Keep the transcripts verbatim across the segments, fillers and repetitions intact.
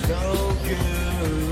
no good.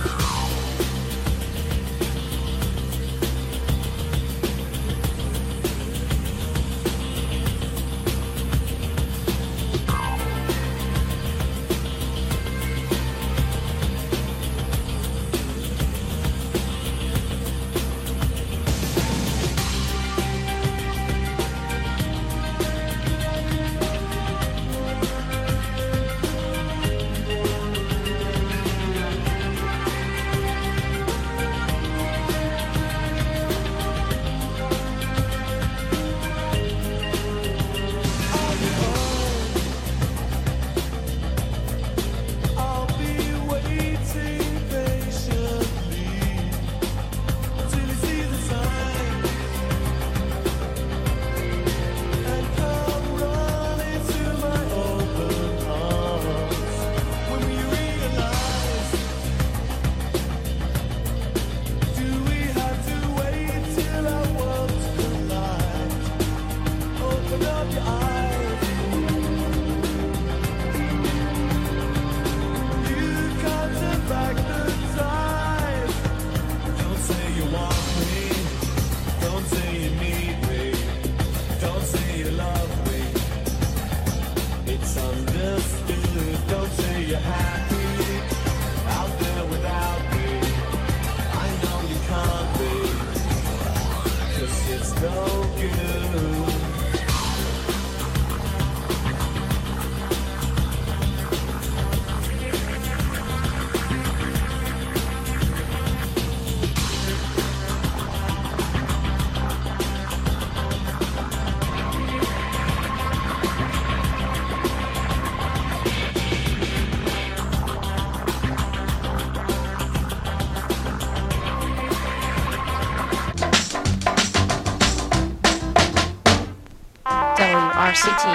R C T,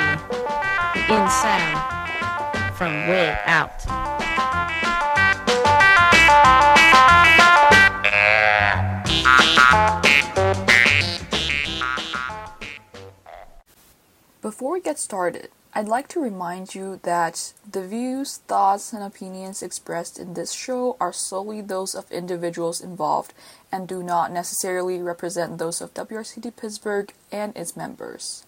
in sound, from way out. Before we get started, I'd like to remind you that the views, thoughts, and opinions expressed in this show are solely those of individuals involved and do not necessarily represent those of W R C T Pittsburgh and its members.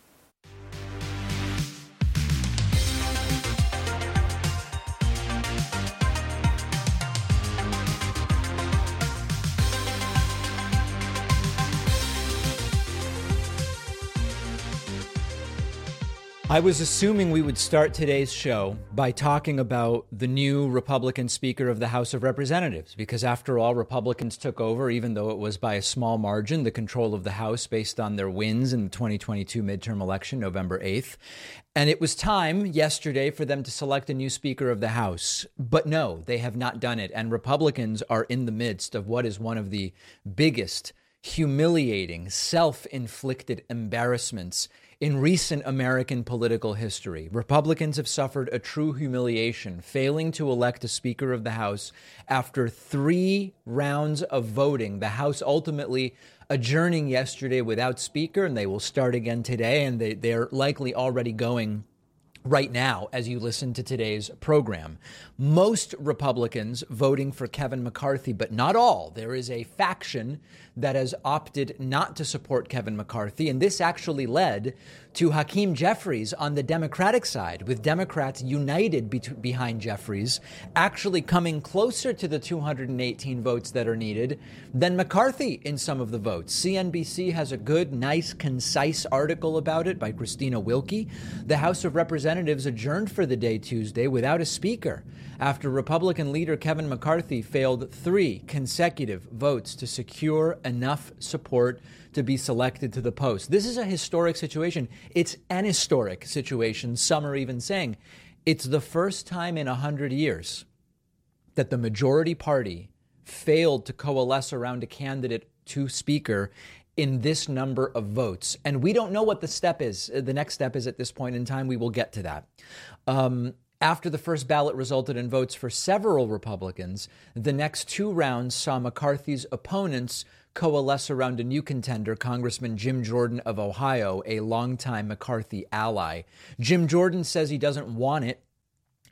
I was assuming we would start today's show by talking about the new Republican Speaker of the House of Representatives, because after all, Republicans took over, even though it was by a small margin, the control of the House based on their wins in the twenty twenty-two midterm election, November eighth. And it was time yesterday for them to select a new Speaker of the House. But no, they have not done it. And Republicans are in the midst of what is one of the biggest, humiliating, self-inflicted embarrassments in recent American political history. Republicans have suffered a true humiliation, failing to elect a Speaker of the House after three rounds of voting. The House ultimately adjourning yesterday without Speaker, and they will start again today, and they, they're likely already going right now as you listen to today's program. Most Republicans voting for Kevin McCarthy, but not all. There is a faction that has opted not to support Kevin McCarthy, and this actually led to Hakeem Jeffries on the Democratic side, with Democrats united be- behind Jeffries, actually coming closer to the two hundred eighteen votes that are needed than McCarthy in some of the votes. C N B C has a good, nice, concise article about it by Christina Wilkie. The House of Representatives adjourned for the day Tuesday without a speaker after Republican leader Kevin McCarthy failed three consecutive votes to secure enough support to be selected to the post. This is a historic situation. It's an historic situation. Some are even saying it's the first time in one hundred years that the majority party failed to coalesce around a candidate to speaker in this number of votes. And we don't know what the step is. The next step is at this point in time. We will get to that. Um, After the first ballot resulted in votes for several Republicans, the next two rounds saw McCarthy's opponents coalesce around a new contender, Congressman Jim Jordan of Ohio, a longtime McCarthy ally. Jim Jordan says he doesn't want it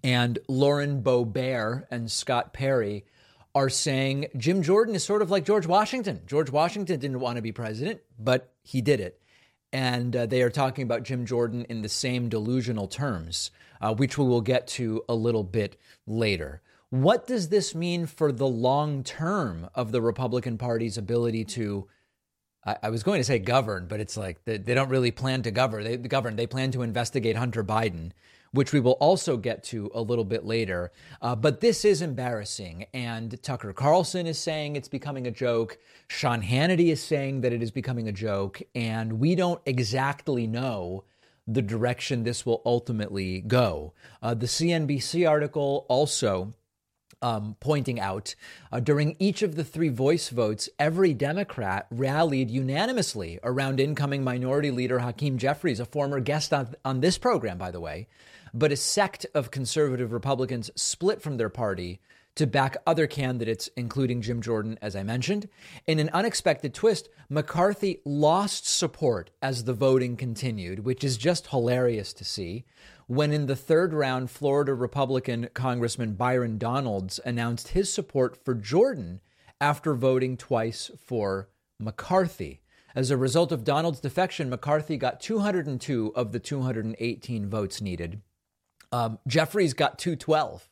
And Lauren Boebert and Scott Perry are saying Jim Jordan is sort of like George Washington. George Washington didn't want to be president, but he did it. And uh, they are talking about Jim Jordan in the same delusional terms, uh, which we will get to a little bit later. What does this mean for the long term of the Republican Party's ability to, I, I was going to say govern, but it's like they, they don't really plan to govern. They govern. They plan to investigate Hunter Biden, which we will also get to a little bit later. Uh, but this is embarrassing. And Tucker Carlson is saying it's becoming a joke. Sean Hannity is saying that it is becoming a joke. And we don't exactly know the direction this will ultimately go. Uh, the C N B C article also um, pointing out uh, during each of the three voice votes, every Democrat rallied unanimously around incoming Minority Leader Hakeem Jeffries, a former guest on, on this program, by the way. But a sect of conservative Republicans split from their party to back other candidates, including Jim Jordan, as I mentioned. In an unexpected twist, McCarthy lost support as the voting continued, which is just hilarious to see. When in the third round, Florida Republican Congressman Byron Donalds announced his support for Jordan after voting twice for McCarthy. As a result of Donald's defection, McCarthy got two hundred two of the two hundred eighteen votes needed. Um, Jeffries got two twelve,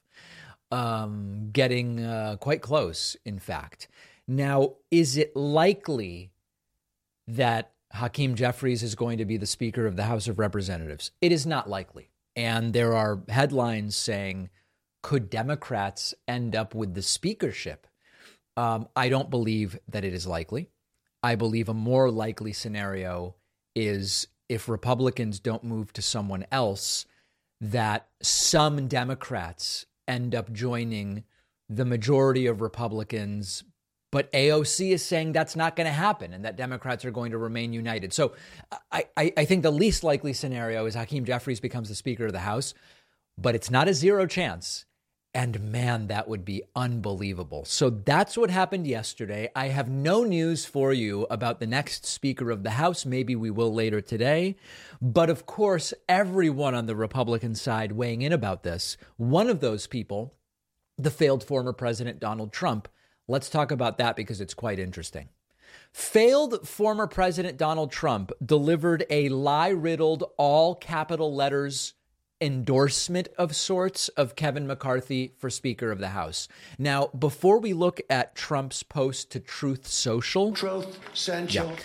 um, getting uh, quite close, in fact. Now, is it likely that Hakeem Jeffries is going to be the Speaker of the House of Representatives? It is not likely. And there are headlines saying, could Democrats end up with the speakership? Um, I don't believe that it is likely. I believe a more likely scenario is if Republicans don't move to someone else, that some Democrats end up joining the majority of Republicans, but A O C is saying that's not going to happen and that Democrats are going to remain united. So I, I, I think the least likely scenario is Hakeem Jeffries becomes the Speaker of the House, but it's not a zero chance. And man, that would be unbelievable. So that's what happened yesterday. I have no news for you about the next Speaker of the House. Maybe we will later today. But of course, everyone on the Republican side weighing in about this, one of those people, the failed former President Donald Trump. Let's talk about that because it's quite interesting. Failed former President Donald Trump delivered a lie-riddled, all capital letters endorsement of sorts of Kevin McCarthy for Speaker of the House. Now, before we look at Trump's post to Truth Social, Truth Central. Yeah,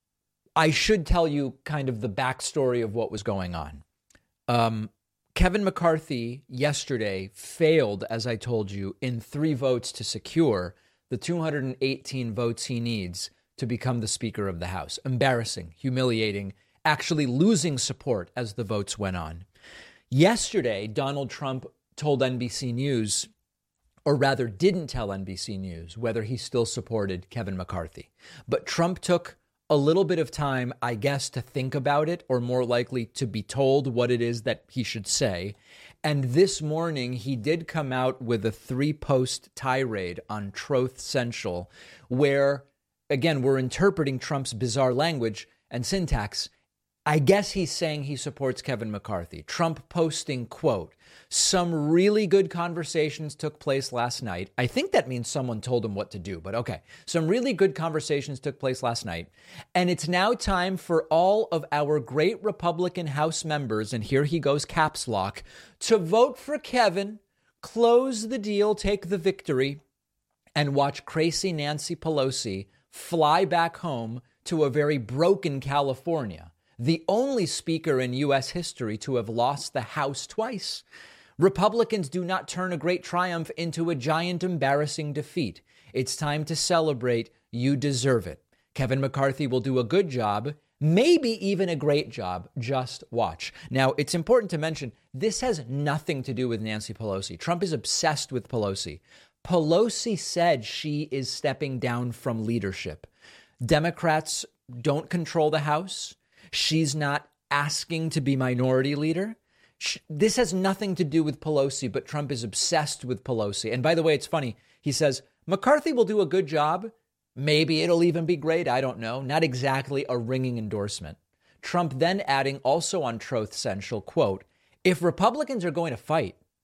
I should tell you kind of the backstory of what was going on. Um, Kevin McCarthy yesterday failed, as I told you, in three votes to secure the two hundred eighteen votes he needs to become the Speaker of the House. Embarrassing, humiliating, actually losing support as the votes went on. Yesterday, Donald Trump told N B C News, or rather didn't tell N B C News, whether he still supported Kevin McCarthy. But Trump took a little bit of time, I guess, to think about it, or more likely to be told what it is that he should say. And this morning, he did come out with a three-post tirade on Truth Central, where, again, we're interpreting Trump's bizarre language and syntax. I guess he's saying he supports Kevin McCarthy. Trump posting, quote, some really good conversations took place last night. I think that means someone told him what to do, but okay. Some really good conversations took place last night. And it's now time for all of our great Republican House members, and here he goes caps lock, to vote for Kevin, close the deal, take the victory, and watch crazy Nancy Pelosi fly back home to a very broken California. The only speaker in U S history to have lost the House twice. Republicans do not turn a great triumph into a giant embarrassing defeat. It's time to celebrate. You deserve it. Kevin McCarthy will do a good job, maybe even a great job. Just watch. Now, it's important to mention, this has nothing to do with Nancy Pelosi. Trump is obsessed with Pelosi. Pelosi said she is stepping down from leadership. Democrats don't control the House. She's not asking to be minority leader. She, this has nothing to do with Pelosi, but Trump is obsessed with Pelosi. And by the way, it's funny. He says, McCarthy will do a good job. Maybe it'll even be great. I don't know. Not exactly a ringing endorsement. Trump then adding also on Truth Central, quote, if Republicans are going to fight,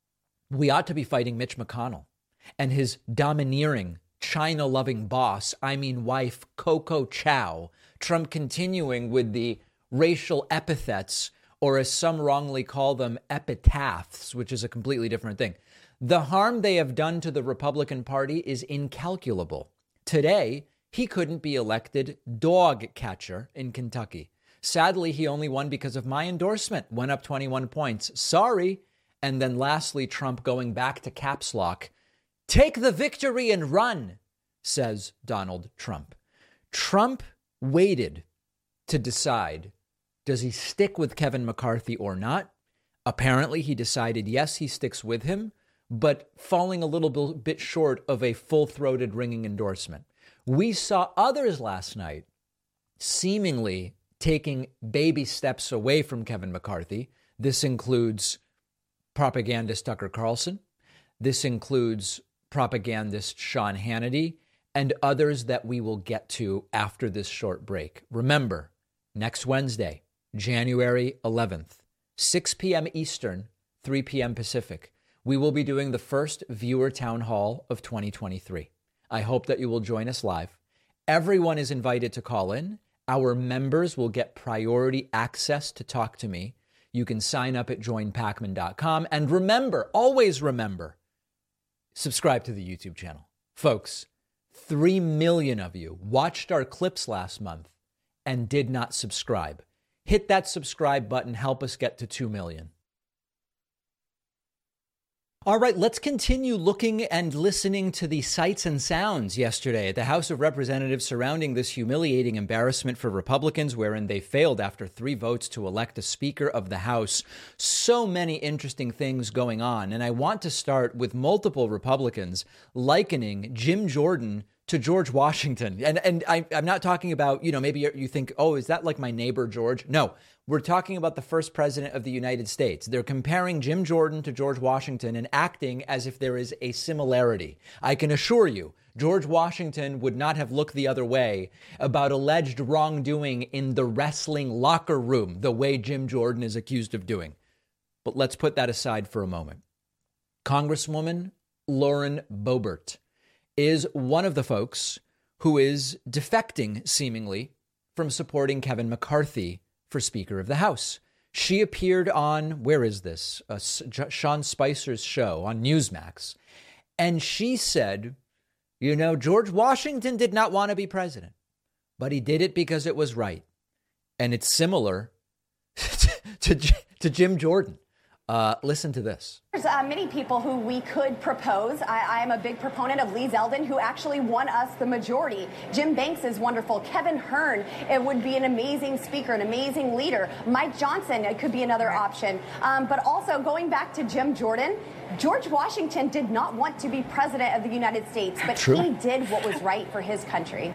We ought to be fighting Mitch McConnell and his domineering, China-loving boss, I mean wife, Coco Chow. Trump continuing with the racial epithets, or as some wrongly call them, epitaphs, which is a completely different thing. The harm they have done to the Republican Party is incalculable. Today, he couldn't be elected dog catcher in Kentucky. Sadly, he only won because of my endorsement, went up twenty-one points. Sorry. And then lastly, Trump going back to caps lock. Take the victory and run, says Donald Trump. Trump waited to decide, does he stick with Kevin McCarthy or not? Apparently, he decided, yes, he sticks with him, but falling a little bit short of a full-throated ringing endorsement. We saw others last night seemingly taking baby steps away from Kevin McCarthy. This includes propagandist Tucker Carlson. This includes propagandist Sean Hannity and others that we will get to after this short break. Remember, next Wednesday, January eleventh, six p.m. Eastern, three p.m. Pacific, we will be doing the first viewer town hall of twenty twenty-three. I hope that you will join us live. Everyone is invited to call in. Our members will get priority access to talk to me. You can sign up at join pacman dot com. And remember, always remember, subscribe to the YouTube channel. Folks, three million of you watched our clips last month and did not subscribe. Hit that subscribe button. Help us get to two million. All right, let's continue looking and listening to the sights and sounds yesterday at the House of Representatives surrounding this humiliating embarrassment for Republicans, wherein they failed after three votes to elect a Speaker of the House. So many interesting things going on. And I want to start with multiple Republicans likening Jim Jordan to George Washington. And and I, I'm not talking about, you know, maybe you think, oh, is that like my neighbor George? No, we're talking about the first president of the United States. They're comparing Jim Jordan to George Washington and acting as if there is a similarity. I can assure you, George Washington would not have looked the other way about alleged wrongdoing in the wrestling locker room, the way Jim Jordan is accused of doing. But let's put that aside for a moment. Congresswoman Lauren Boebert is one of the folks who is defecting, seemingly, from supporting Kevin McCarthy for Speaker of the House. She appeared on, where is this? Uh, Sean Spicer's show on Newsmax. And she said, you know, George Washington did not want to be president, but he did it because it was right. And it's similar to, to, to Jim Jordan. Uh, listen to this. There's uh, many people who we could propose. I, I am a big proponent of Lee Zeldin, who actually won us the majority. Jim Banks is wonderful. Kevin Hern, it would be an amazing speaker, an amazing leader. Mike Johnson, it could be another option. Um, but also going back to Jim Jordan, George Washington did not want to be president of the United States, but True. he did what was right for his country.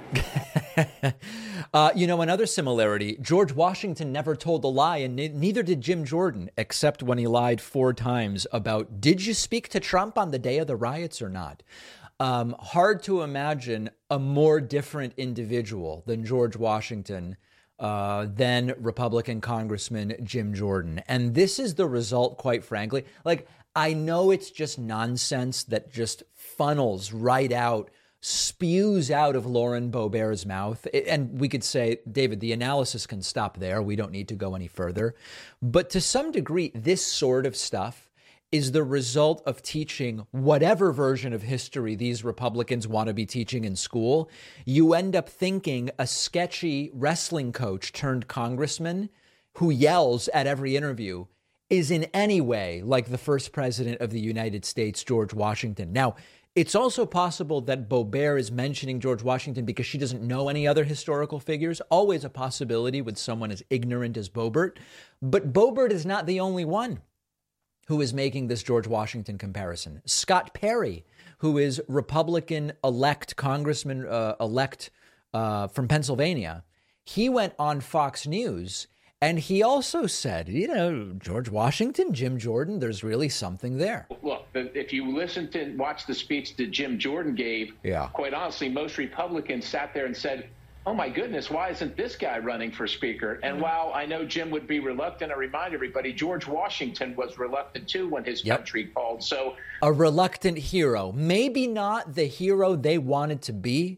uh, you know, another similarity, George Washington never told a lie, and ne- neither did Jim Jordan, except when he lied four times about, did you speak to Trump on the day of the riots or not? Um, hard to imagine a more different individual than George Washington uh, than Republican Congressman Jim Jordan. And this is the result, quite frankly. Like, I know it's just nonsense that just funnels right out, spews out of Lauren Boebert's mouth. And we could say, David, the analysis can stop there. We don't need to go any further. But to some degree, this sort of stuff is the result of teaching whatever version of history these Republicans want to be teaching in school. You end up thinking a sketchy wrestling coach turned congressman who yells at every interview is in any way like the first president of the United States, George Washington. Now, it's also possible that Boebert is mentioning George Washington because she doesn't know any other historical figures. Always a possibility with someone as ignorant as Boebert. But Boebert is not the only one who is making this George Washington comparison. Scott Perry, who is Republican-elect Congressman-elect uh, uh, from Pennsylvania, he went on Fox News and he also said, you know, George Washington, Jim Jordan, there's really something there. Look, if you listen to watch the speech that Jim Jordan gave, yeah. quite honestly, most Republicans sat there and said, oh my goodness, why isn't this guy running for speaker? And while I know Jim would be reluctant, I remind everybody, George Washington was reluctant too when his Yep. country called. So a reluctant hero, maybe not the hero they wanted to be,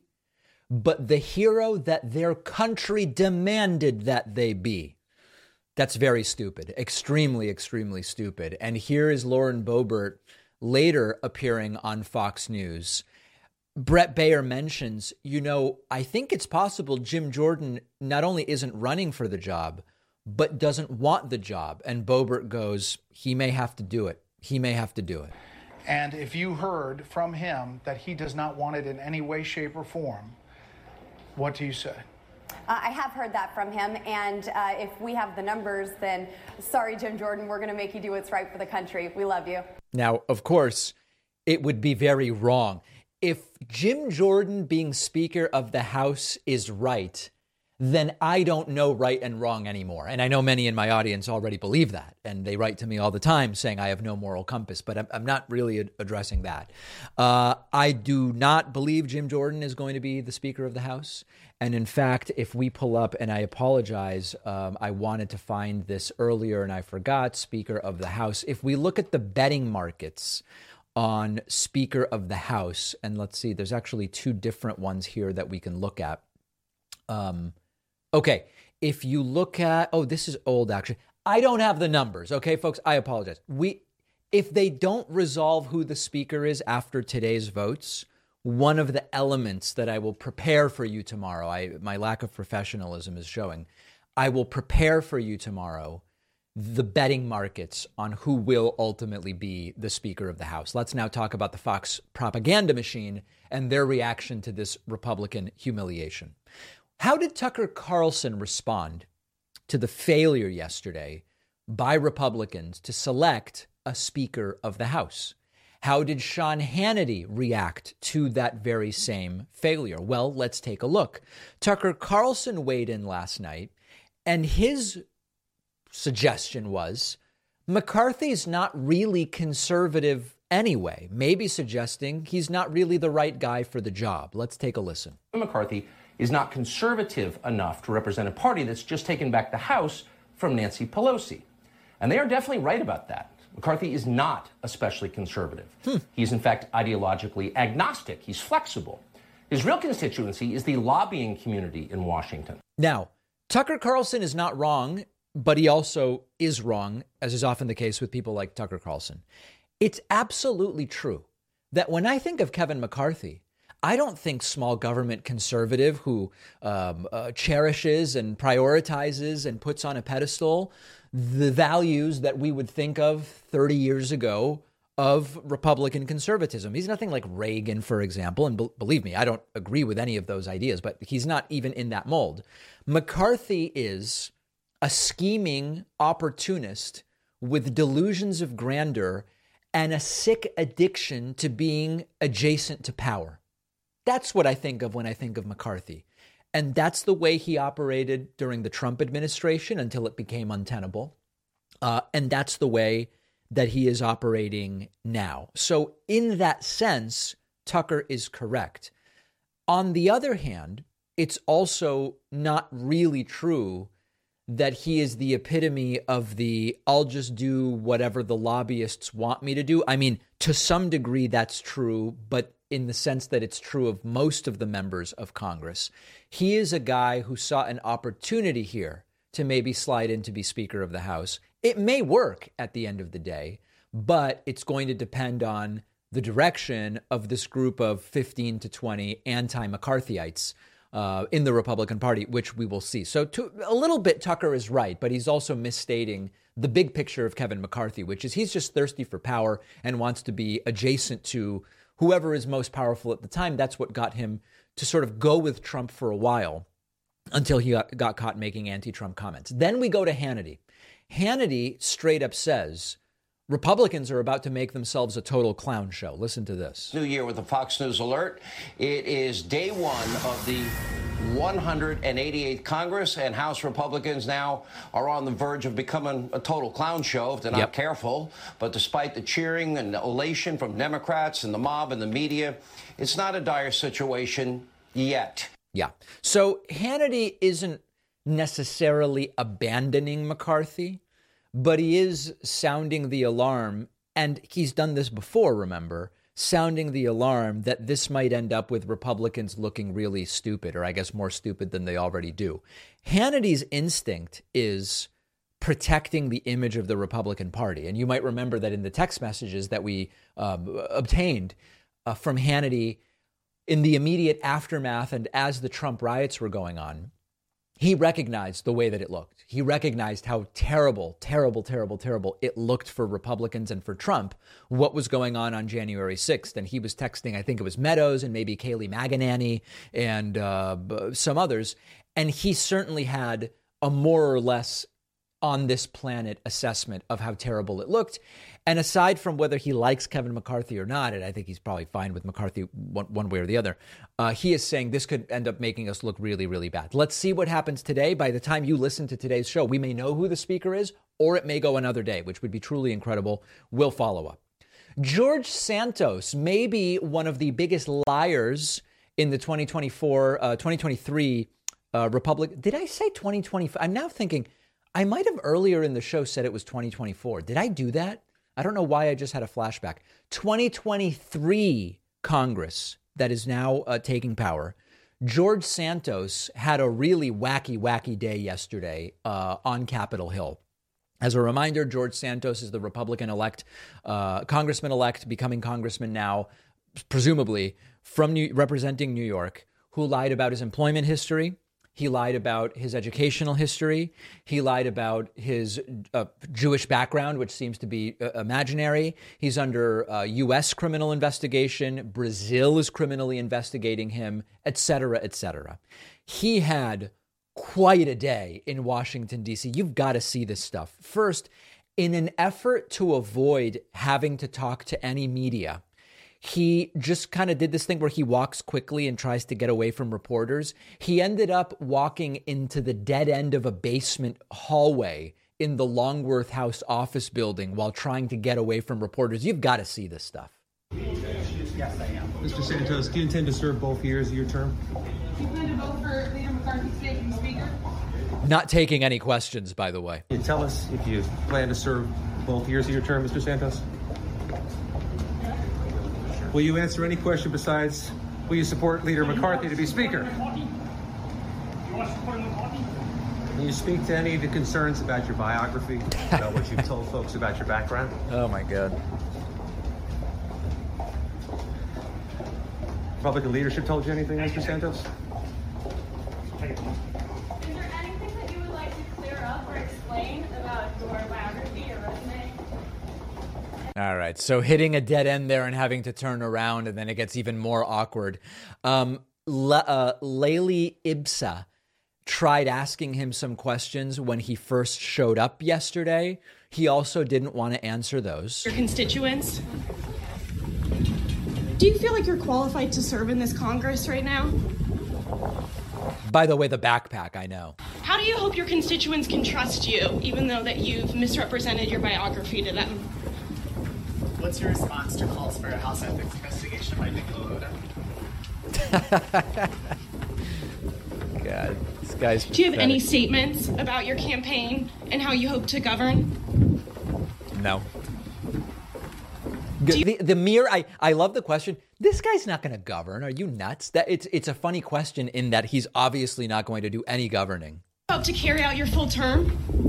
but the hero that their country demanded that they be. That's very stupid, extremely, extremely stupid. And here is Lauren Boebert later appearing on Fox News. Brett Baer mentions, you know, I think it's possible Jim Jordan not only isn't running for the job, but doesn't want the job. And Boebert goes, he may have to do it. He may have to do it. And if you heard from him that he does not want it in any way, shape, or form, what do you say? Uh, I have heard that from him, and uh, if we have the numbers, then sorry, Jim Jordan, we're going to make you do what's right for the country. We love you. Now, of course, it would be very wrong. If Jim Jordan being Speaker of the House is right, then I don't know right and wrong anymore. And I know many in my audience already believe that. And they write to me all the time saying I have no moral compass, but I'm, I'm not really ad- addressing that. Uh, I do not believe Jim Jordan is going to be the Speaker of the House. And in fact, if we pull up, and I apologize, um, I wanted to find this earlier and I forgot, Speaker of the House. If we look at the betting markets on Speaker of the House, and let's see, there's actually two different ones here that we can look at. Um, okay, if you look at, oh, this is old actually. I don't have the numbers. Okay, folks, I apologize. We, if they don't resolve who the speaker is after today's votes, one of the elements that I will prepare for you tomorrow, I, my lack of professionalism is showing, I will prepare for you tomorrow the betting markets on who will ultimately be the Speaker of the House. Let's now talk about the Fox propaganda machine and their reaction to this Republican humiliation. How did Tucker Carlson respond to the failure yesterday by Republicans to select a Speaker of the House? How did Sean Hannity react to that very same failure? Well, let's take a look. Tucker Carlson weighed in last night, and his suggestion was McCarthy's not really conservative anyway, maybe suggesting he's not really the right guy for the job. Let's take a listen. McCarthy is not conservative enough to represent a party that's just taken back the House from Nancy Pelosi. And they are definitely right about that. McCarthy is not especially conservative. Hmm. He's, in fact, ideologically agnostic. He's flexible. His real constituency is the lobbying community in Washington. Now, Tucker Carlson is not wrong, but he also is wrong, as is often the case with people like Tucker Carlson. It's absolutely true that when I think of Kevin McCarthy, I don't think small government conservative who um, uh, cherishes and prioritizes and puts on a pedestal the values that we would think of thirty years ago of Republican conservatism. He's nothing like Reagan, for example. And be- believe me, I don't agree with any of those ideas, but he's not even in that mold. McCarthy is a scheming opportunist with delusions of grandeur and a sick addiction to being adjacent to power. That's what I think of when I think of McCarthy. And that's the way he operated during the Trump administration until it became untenable. Uh, and that's the way that he is operating now. So in that sense, Tucker is correct. On the other hand, it's also not really true that he is the epitome of the I'll just do whatever the lobbyists want me to do. I mean, to some degree, that's true, but in the sense that it's true of most of the members of Congress. He is a guy who saw an opportunity here to maybe slide in to be Speaker of the House. It may work at the end of the day, but it's going to depend on the direction of this group of fifteen to twenty anti-McCarthyites uh, in the Republican Party, which we will see. So to, a little bit, Tucker is right, but he's also misstating the big picture of Kevin McCarthy, which is he's just thirsty for power and wants to be adjacent to whoever is most powerful at the time. That's what got him to sort of go with Trump for a while until he got, got caught making anti-Trump comments. Then we go to Hannity. Hannity straight up says Republicans are about to make themselves a total clown show. Listen to this. New Year with the Fox News Alert. It is day one of the one hundred eighty-eighth Congress, and House Republicans now are on the verge of becoming a total clown show if they're not Yep. careful. But despite the cheering and the elation from Democrats and the mob and the media, it's not a dire situation yet. Yeah. So Hannity isn't necessarily abandoning McCarthy, but he is sounding the alarm. And he's done this before, remember, sounding the alarm that this might end up with Republicans looking really stupid, or I guess more stupid than they already do. Hannity's instinct is protecting the image of the Republican Party. And you might remember that in the text messages that we um, obtained uh, from Hannity in the immediate aftermath and as the Trump riots were going on, he recognized the way that it looked. He recognized how terrible, terrible, terrible, terrible it looked for Republicans and for Trump, what was going on on January sixth. And he was texting, I think it was Meadows and maybe Kayleigh McEnany and uh, some others. And he certainly had a more or less on this planet assessment of how terrible it looked. And aside from whether he likes Kevin McCarthy or not, and I think he's probably fine with McCarthy one, one way or the other, uh, he is saying this could end up making us look really, really bad. Let's see what happens today. By the time you listen to today's show, we may know who the speaker is, or it may go another day, which would be truly incredible. We'll follow up. George Santos may be one of the biggest liars in the twenty twenty-four, uh, twenty twenty-three uh, Republic. Did I say twenty twenty-five? I'm now thinking I might have earlier in the show said it was twenty twenty-four. Did I do that? I don't know why I just had a flashback. twenty twenty-three Congress that is now uh, taking power. George Santos had a really wacky, wacky day yesterday uh, on Capitol Hill. As a reminder, George Santos is the Republican-elect, uh, congressman-elect, becoming congressman now, presumably from New- representing New York, who lied about his employment history. He lied about his educational history. He lied about his uh, Jewish background, which seems to be uh, imaginary. He's under uh, U S criminal investigation. Brazil is criminally investigating him, et cetera, et cetera. He had quite a day in Washington, D C. You've got to see this stuff. First, in an effort to avoid having to talk to any media, he just kind of did this thing where he walks quickly and tries to get away from reporters. He ended up walking into the dead end of a basement hallway in the Longworth House office building while trying to get away from reporters. You've got to see this stuff. Yes, I am. Mister Santos, do you intend to serve both years of your term? Do you plan to vote for Leader McCarthy taking Speaker? Not taking any questions, by the way. Can you tell us if you plan to serve both years of your term, Mister Santos? Will you answer any question besides, will you support Leader McCarthy to be Speaker? Can you speak to any of the concerns about your biography, about what you've told folks about your background? Oh, my God. Republican leadership told you anything, Mister Santos? Is there anything that you would like to clear up or explain about your biography or resume? All right. So hitting a dead end there and having to turn around, and then it gets even more awkward. Um, Le- uh, Layli Ibsa tried asking him some questions when he first showed up yesterday. He also didn't want to answer those. Your constituents? Do you feel like you're qualified to serve in this Congress right now? By the way, the backpack, I know. How do you hope your constituents can trust you, even though that you've misrepresented your biography to them? What's your response to calls for a House ethics investigation by Nicola Loda? God, this guy's Do you have pathetic. any statements about your campaign and how you hope to govern? No. The, the mere, I, I love the question. This guy's not going to govern. Are you nuts? That it's it's a funny question in that he's obviously not going to do any governing. Hope to carry out your full term?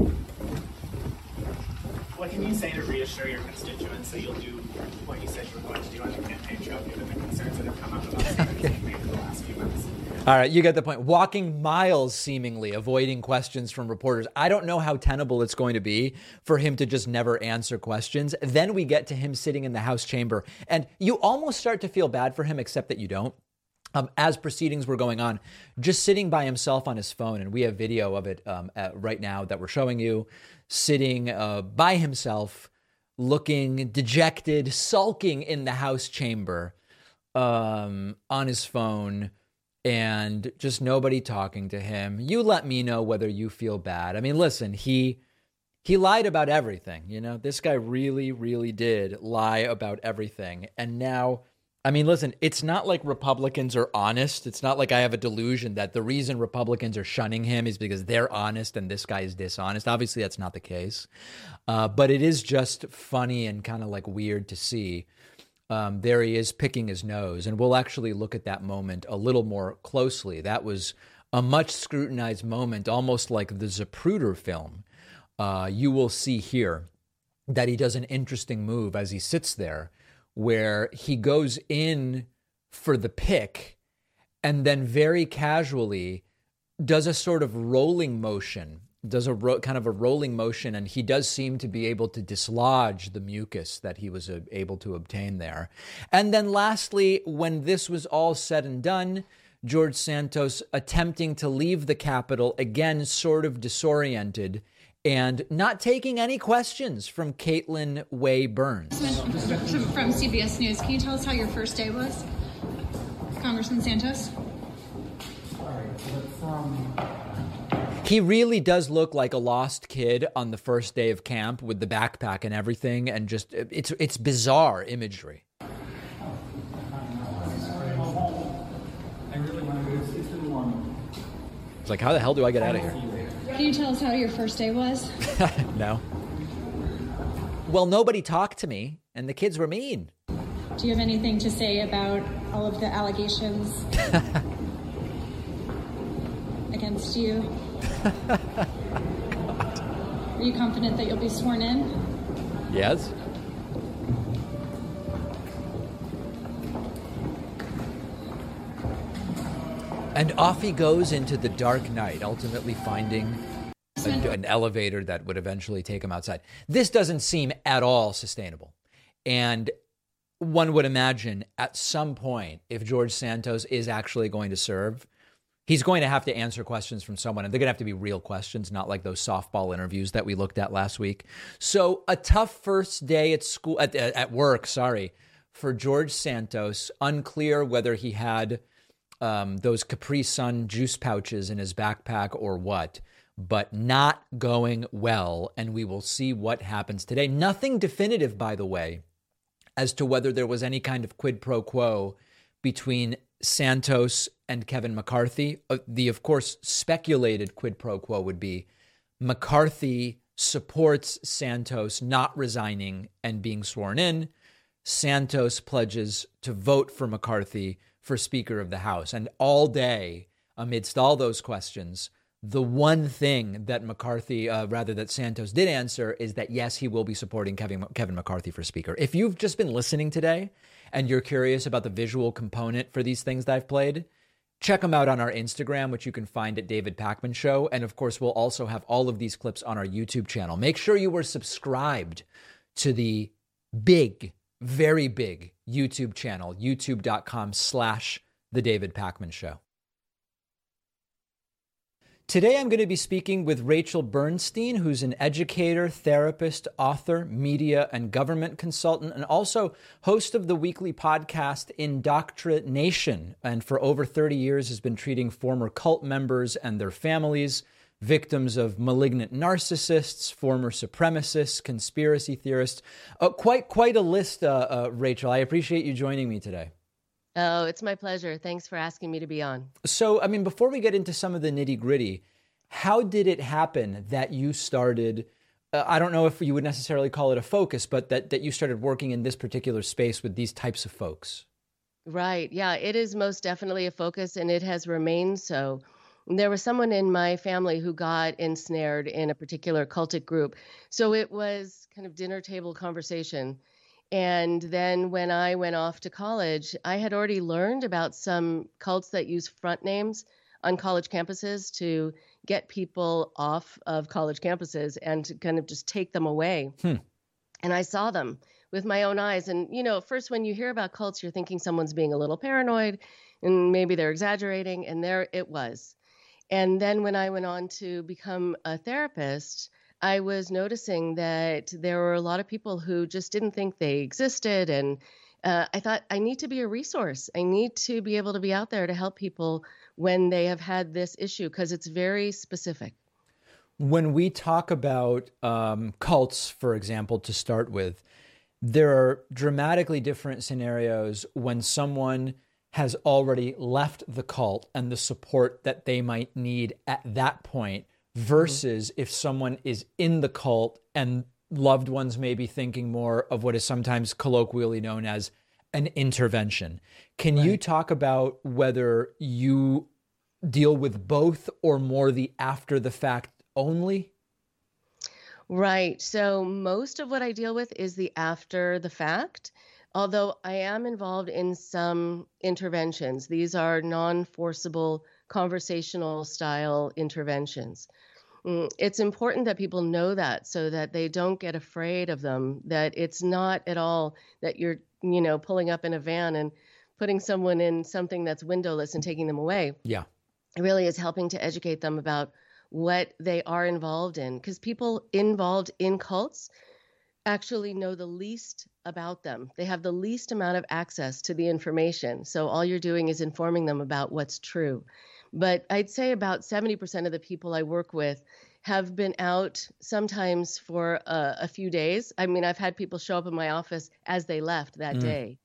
What can you say to reassure your constituents that you'll do what you said you were going to do on the campaign trail, given the concerns that have come up about statements you've made in the last few months? All right, you get the point. Walking miles, seemingly, avoiding questions from reporters. I don't know how tenable it's going to be for him to just never answer questions. Then we get to him sitting in the House chamber, and you almost start to feel bad for him, except that you don't. Um, as proceedings were going on, just sitting by himself on his phone, and we have video of it um, at, right now that we're showing you, sitting uh, by himself, looking dejected, sulking in the House chamber um, on his phone, and just nobody talking to him. You let me know whether you feel bad. I mean, listen, he he lied about everything. You know, this guy really, really did lie about everything. And now I mean, listen, it's not like Republicans are honest. It's not like I have a delusion that the reason Republicans are shunning him is because they're honest and this guy is dishonest. Obviously, that's not the case. Uh, but it is just funny and kind of like weird to see. Um, there he is picking his nose. And we'll actually look at that moment a little more closely. That was a much scrutinized moment, almost like the Zapruder film. Uh, you will see here that he does an interesting move as he sits there, where he goes in for the pick and then very casually does a sort of rolling motion, does a ro- kind of a rolling motion, and he does seem to be able to dislodge the mucus that he was uh, able to obtain there. And then lastly, when this was all said and done, George Santos attempting to leave the Capitol, again, sort of disoriented, and not taking any questions from Caitlin Way Burns. From C B S News, can you tell us how your first day was, Congressman Santos? He really does look like a lost kid on the first day of camp with the backpack and everything, and just it's it's bizarre imagery. It's like, how the hell do I get out of here? Can you tell us how your first day was? No. Well, nobody talked to me, and the kids were mean. Do you have anything to say about all of the allegations against you? Are you confident that you'll be sworn in? Yes. And off he goes into the dark night, ultimately finding a, an elevator that would eventually take him outside. This doesn't seem at all sustainable. And one would imagine at some point, if George Santos is actually going to serve, he's going to have to answer questions from someone, and they're going to have to be real questions, not like those softball interviews that we looked at last week. So a tough first day at school, at, at work, sorry, for George Santos. Unclear whether he had um, those Capri Sun juice pouches in his backpack or what, but not going well. And we will see what happens today. Nothing definitive, by the way, as to whether there was any kind of quid pro quo between Santos and Kevin McCarthy. Uh, the, of course, speculated quid pro quo would be McCarthy supports Santos not resigning and being sworn in. Santos pledges to vote for McCarthy for Speaker of the House. And all day, amidst all those questions, the one thing that McCarthy, uh, rather that Santos did answer is that, yes, he will be supporting Kevin, Kevin McCarthy for Speaker. If you've just been listening today and you're curious about the visual component for these things that I've played, check them out on our Instagram, which you can find at David Pakman Show. And of course, we'll also have all of these clips on our YouTube channel. Make sure you were subscribed to the big, very big YouTube channel, youtube.com slash The David Pakman Show. Today, I'm going to be speaking with Rachel Bernstein, who's an educator, therapist, author, media, and government consultant, and also host of the weekly podcast Indoctrination, and for over thirty years has been treating former cult members and their families, victims of malignant narcissists, former supremacists, conspiracy theorists. Uh, quite, quite a list, uh, uh, Rachel. I appreciate you joining me today. Oh, it's my pleasure. Thanks for asking me to be on. So, I mean, before we get into some of the nitty gritty, how did it happen that you started, uh, I don't know if you would necessarily call it a focus, but that, that you started working in this particular space with these types of folks? Right. Yeah, it is most definitely a focus, and it has remained so. There was someone in my family who got ensnared in a particular cultic group. So it was kind of dinner table conversation. And then when I went off to college, I had already learned about some cults that use front names on college campuses to get people off of college campuses and to kind of just take them away. Hmm. And I saw them with my own eyes. And, you know, first when you hear about cults, you're thinking someone's being a little paranoid and maybe they're exaggerating. And there it was. And then when I went on to become a therapist, I was noticing that there were a lot of people who just didn't think they existed. And uh, I thought, I need to be a resource. I need to be able to be out there to help people when they have had this issue, because it's very specific. When we talk about um, cults, for example, to start with, there are dramatically different scenarios when someone has already left the cult and the support that they might need at that point versus mm-hmm. if someone is in the cult and loved ones may be thinking more of what is sometimes colloquially known as an intervention. Can right. you talk about whether you deal with both or more the after the fact only? Right. So most of what I deal with is the after the fact, although I am involved in some interventions. These are non-forcible conversational style interventions. It's important that people know that so that they don't get afraid of them, that it's not at all that you're, you know, pulling up in a van and putting someone in something that's windowless and taking them away. Yeah. It really is helping to educate them about what they are involved in, because people involved in cults actually know the least about them. They have the least amount of access to the information. So all you're doing is informing them about what's true. But I'd say about seventy percent of the people I work with have been out sometimes for a, a few days. I mean, I've had people show up in my office as they left that mm. day.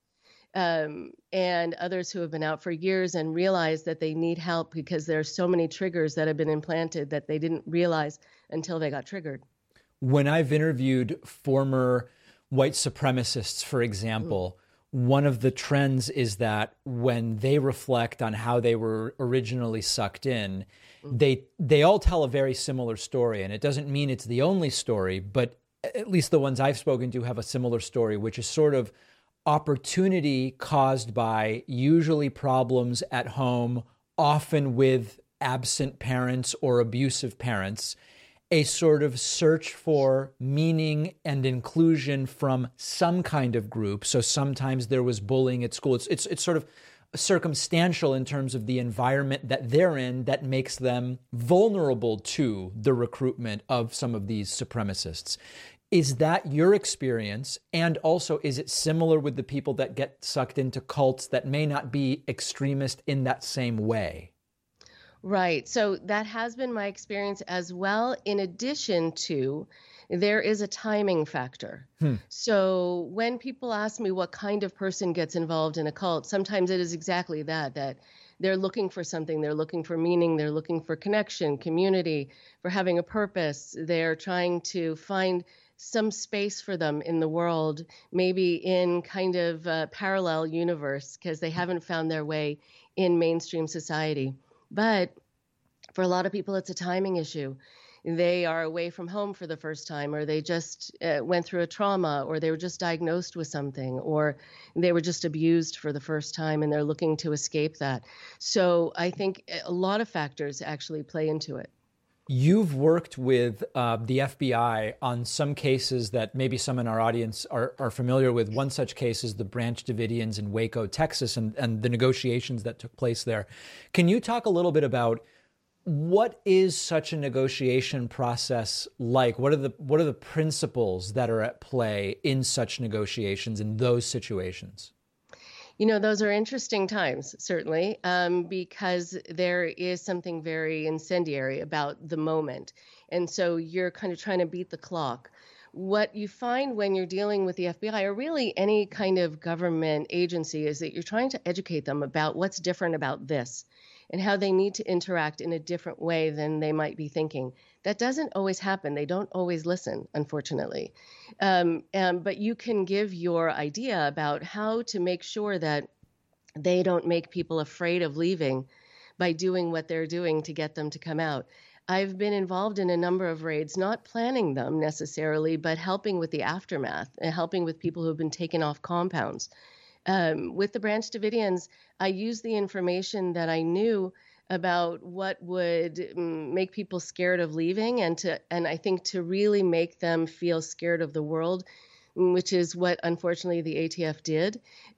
Um, and others who have been out for years and realize that they need help because there are so many triggers that have been implanted that they didn't realize until they got triggered. When I've interviewed former white supremacists, for example, mm. one of the trends is that when they reflect on how they were originally sucked in, mm. they they all tell a very similar story. And it doesn't mean it's the only story, but at least the ones I've spoken to have a similar story, which is sort of opportunity caused by usually problems at home, often with absent parents or abusive parents, a sort of search for meaning and inclusion from some kind of group. So sometimes there was bullying at school. It's, it's, it's sort of circumstantial in terms of the environment that they're in that makes them vulnerable to the recruitment of some of these supremacists. Is that your experience? And also, is it similar with the people that get sucked into cults that may not be extremist in that same way? Right. So that has been my experience as well. In addition to, there is a timing factor. Hmm. So when people ask me what kind of person gets involved in a cult, sometimes it is exactly that, that they're looking for something. They're looking for meaning. They're looking for connection, community, for having a purpose. They're trying to find some space for them in the world, maybe in kind of a parallel universe, because they haven't found their way in mainstream society. But for a lot of people, it's a timing issue. They are away from home for the first time, or they just uh, went through a trauma, or they were just diagnosed with something, or they were just abused for the first time, and they're looking to escape that. So I think a lot of factors actually play into it. You've worked with uh, the F B I on some cases that maybe some in our audience are, are familiar with. One such case is the Branch Davidians in Waco, Texas, and, and the negotiations that took place there. Can you talk a little bit about what is such a negotiation process like? What are the what are the principles that are at play in such negotiations in those situations? You know, those are interesting times, certainly, um, because there is something very incendiary about the moment. And so you're kind of trying to beat the clock. What you find when you're dealing with the F B I, or really any kind of government agency, is that you're trying to educate them about what's different about this and how they need to interact in a different way than they might be thinking. That doesn't always happen. They don't always listen, unfortunately. Um, um, but you can give your idea about how to make sure that they don't make people afraid of leaving by doing what they're doing to get them to come out. I've been involved in a number of raids, not planning them necessarily, but helping with the aftermath and helping with people who have been taken off compounds. Um, with the Branch Davidians, I used the information that I knew about what would um, make people scared of leaving, and to and I think to really make them feel scared of the world, which is what unfortunately the A T F did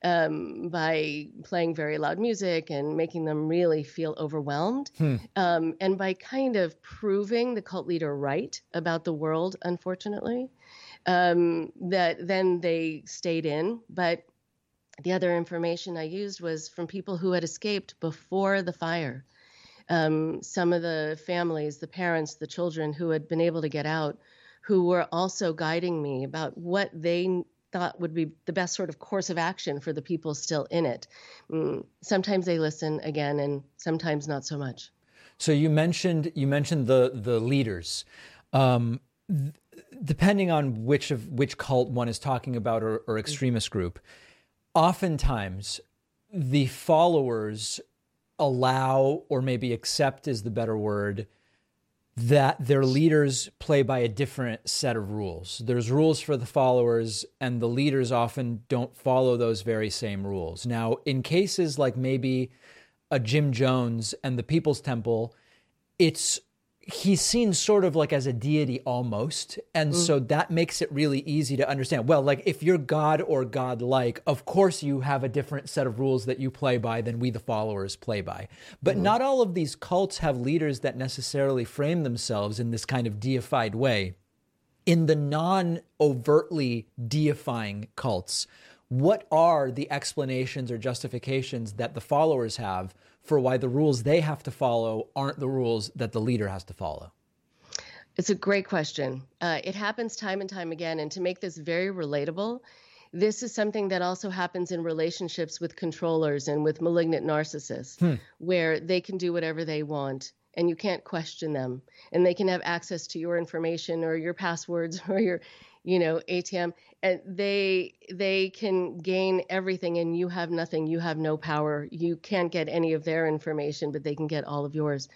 um, by playing very loud music and making them really feel overwhelmed, hmm. um, and by kind of proving the cult leader right about the world, unfortunately, um, that then they stayed in. But the other information I used was from people who had escaped before the fire. Um, some of the families, the parents, the children who had been able to get out, who were also guiding me about what they thought would be the best sort of course of action for the people still in it. Mm, sometimes they listen again, and sometimes not so much. So you mentioned you mentioned the the leaders. Um, th- depending on which of which cult one is talking about or, or extremist group, oftentimes the followers allow, or maybe accept is the better word, that their leaders play by a different set of rules. There's rules for the followers, and the leaders often don't follow those very same rules. Now, in cases like maybe a Jim Jones and the People's Temple, it's he's seen sort of like as a deity almost. And mm. so that makes it really easy to understand. Well, like if you're God or God-like, of course you have a different set of rules that you play by than we the followers play by. But mm. not all of these cults have leaders that necessarily frame themselves in this kind of deified way. In the non-overtly deifying cults, what are the explanations or justifications that the followers have for why the rules they have to follow aren't the rules that the leader has to follow? It's a great question. Uh, it happens time and time again. And to make this very relatable, this is something that also happens in relationships with controllers and with malignant narcissists, hmm. where they can do whatever they want and you can't question them. And they can have access to your information or your passwords or your, you know, A T M, and they they can gain everything and you have nothing. You have no power. You can't get any of their information, but they can get all of yours.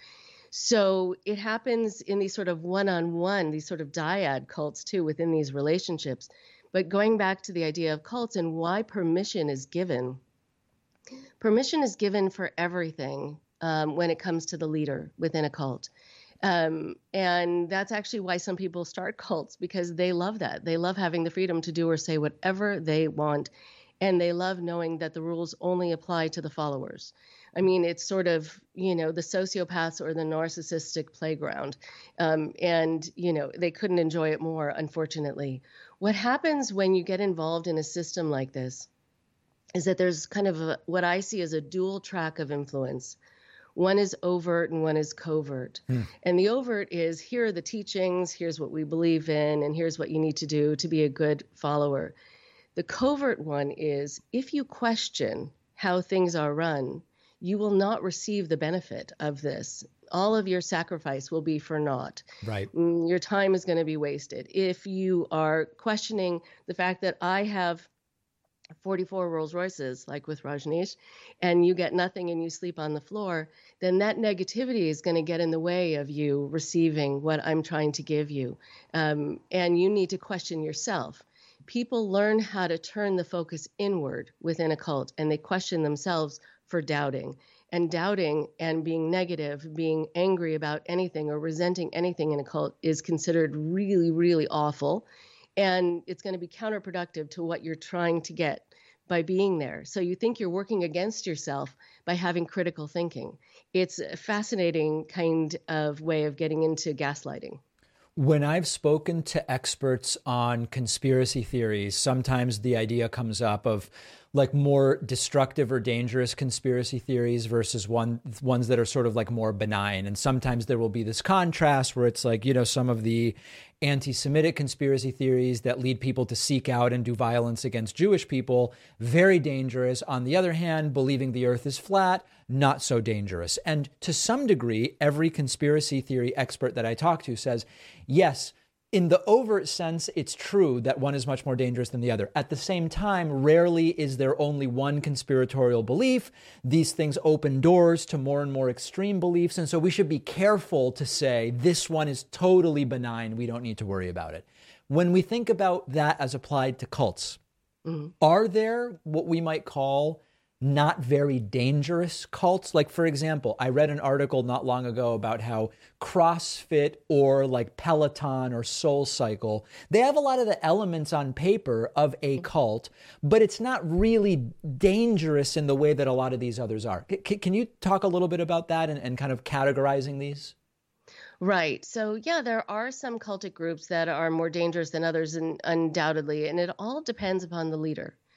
So it happens in these sort of one-on-one, these sort of dyad cults too within these relationships. But going back to the idea of cults and why permission is given, permission is given for everything um, when it comes to the leader within a cult. Um, and that's actually why some people start cults, because they love that. They love having the freedom to do or say whatever they want. And they love knowing that the rules only apply to the followers. I mean, it's sort of, you know, the sociopaths or the narcissistic playground. Um, and, you know, they couldn't enjoy it more, unfortunately. What happens when you get involved in a system like this is that there's kind of a, what I see as a dual track of influence. One is overt and one is covert. Hmm. And the overt is, here are the teachings, here's what we believe in, and here's what you need to do to be a good follower. The covert one is, if you question how things are run, you will not receive the benefit of this. All of your sacrifice will be for naught. Right. Your time is going to be wasted. If you are questioning the fact that I have forty-four Rolls Royces, like with Rajneesh, and you get nothing and you sleep on the floor, then that negativity is going to get in the way of you receiving what I'm trying to give you. Um, and you need to question yourself. People learn how to turn the focus inward within a cult, and they question themselves for doubting. And doubting and being negative, being angry about anything or resenting anything in a cult is considered really, really awful. And it's going to be counterproductive to what you're trying to get by being there. So you think you're working against yourself by having critical thinking. It's a fascinating kind of way of getting into gaslighting. When I've spoken to experts on conspiracy theories, sometimes the idea comes up of like more destructive or dangerous conspiracy theories versus one ones that are sort of like more benign. And sometimes there will be this contrast where it's like, you know, some of the anti-Semitic conspiracy theories that lead people to seek out and do violence against Jewish people, very dangerous. On the other hand, believing the earth is flat, not so dangerous. And to some degree, every conspiracy theory expert that I talk to says, yes, in the overt sense, it's true that one is much more dangerous than the other. At the same time, rarely is there only one conspiratorial belief. These things open doors to more and more extreme beliefs. And so we should be careful to say this one is totally benign. We don't need to worry about it. When we think about that as applied to cults, mm-hmm. are there what we might call not very dangerous cults? Like, for example, I read an article not long ago about how CrossFit or like Peloton or SoulCycle, they have a lot of the elements on paper of a cult, but it's not really dangerous in the way that a lot of these others are. C- can you talk a little bit about that and, and kind of categorizing these? Right. So, yeah, there are some cultic groups that are more dangerous than others, and undoubtedly, and it all depends upon the leader.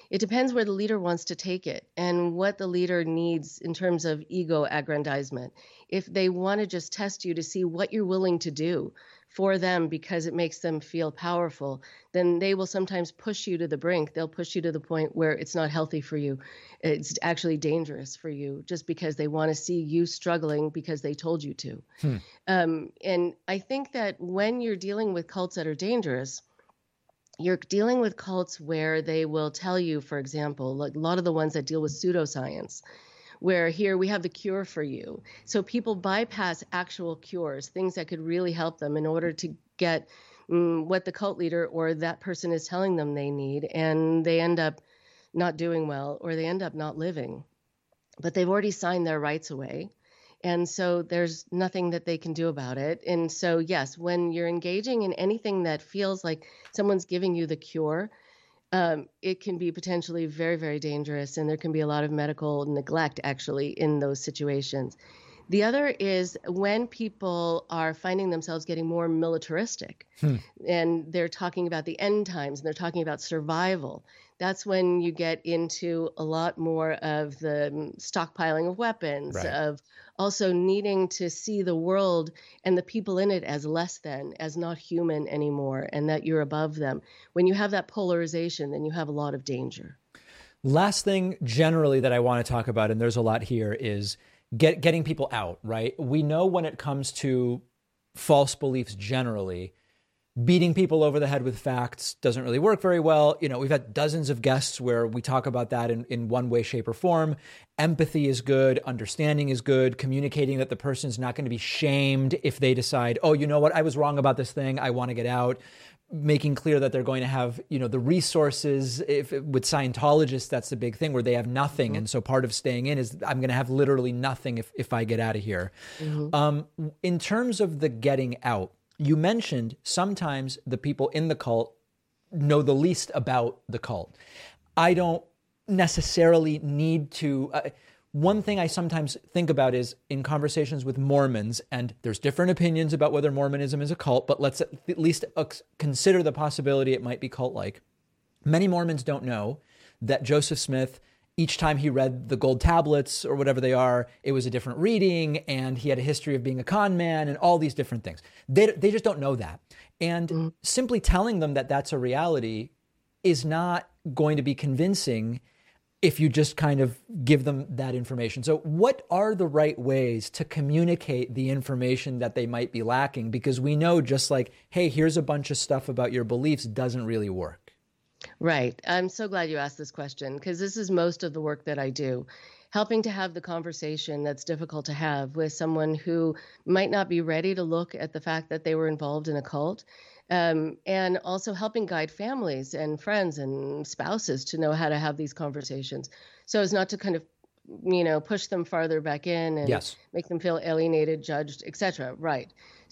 It depends where the leader wants to take it and what the leader needs in terms of ego aggrandizement. If they want to just test you to see what you're willing to do for them because it makes them feel powerful, then they will sometimes push you to the brink. They'll push you to the point where it's not healthy for you. It's actually dangerous for you just because they want to see you struggling because they told you to. Hmm. Um, and I think that when you're dealing with cults that are dangerous, you're dealing with cults where they will tell you, for example, like a lot of the ones that deal with pseudoscience, where here we have the cure for you. So people bypass actual cures, things that could really help them in order to get mm, what the cult leader or that person is telling them they need, and they end up not doing well, or they end up not living. But they've already signed their rights away. And so there's nothing that they can do about it. And so, yes, when you're engaging in anything that feels like someone's giving you the cure, um, it can be potentially very, very dangerous. And there can be a lot of medical neglect, actually, in those situations. The other is when people are finding themselves getting more militaristic Hmm. and they're talking about the end times and they're talking about survival. That's when you get into a lot more of the mm, stockpiling of weapons, Right. of also needing to see the world and the people in it as less than, as not human anymore, and that you're above them. When you have that polarization, then you have a lot of danger. Last thing generally that I want to talk about, and there's a lot here, is get, getting people out, right? We know when it comes to false beliefs generally, beating people over the head with facts doesn't really work very well. You know, we've had dozens of guests where we talk about that in, in one way, shape, or form. Empathy is good. Understanding is good. Communicating that the person's not going to be shamed if they decide, oh, you know what, I was wrong about this thing, I want to get out. Making clear that they're going to have, you know, the resources. If with Scientologists, that's the big thing where they have nothing. Mm-hmm. And so part of staying in is I'm going to have literally nothing if, if I get out of here. Mm-hmm. Um, in terms of the getting out, you mentioned sometimes the people in the cult know the least about the cult. I don't necessarily need to. Uh, one thing I sometimes think about is in conversations with Mormons, and there's different opinions about whether Mormonism is a cult, but let's at least consider the possibility it might be cult-like. Many Mormons don't know that Joseph Smith, each time he read the gold tablets or whatever they are, it was a different reading, and he had a history of being a con man and all these different things. They, they just don't know that. And mm-hmm. simply telling them that that's a reality is not going to be convincing if you just kind of give them that information. So what are the right ways to communicate the information that they might be lacking? Because we know just like, hey, here's a bunch of stuff about your beliefs doesn't really work. Right. I'm so glad you asked this question because this is most of the work that I do, helping to have the conversation that's difficult to have with someone who might not be ready to look at the fact that they were involved in a cult, um, and also helping guide families and friends and spouses to know how to have these conversations so as not to kind of, you know, push them farther back in and yes. make them feel alienated, judged, et cetera. Right.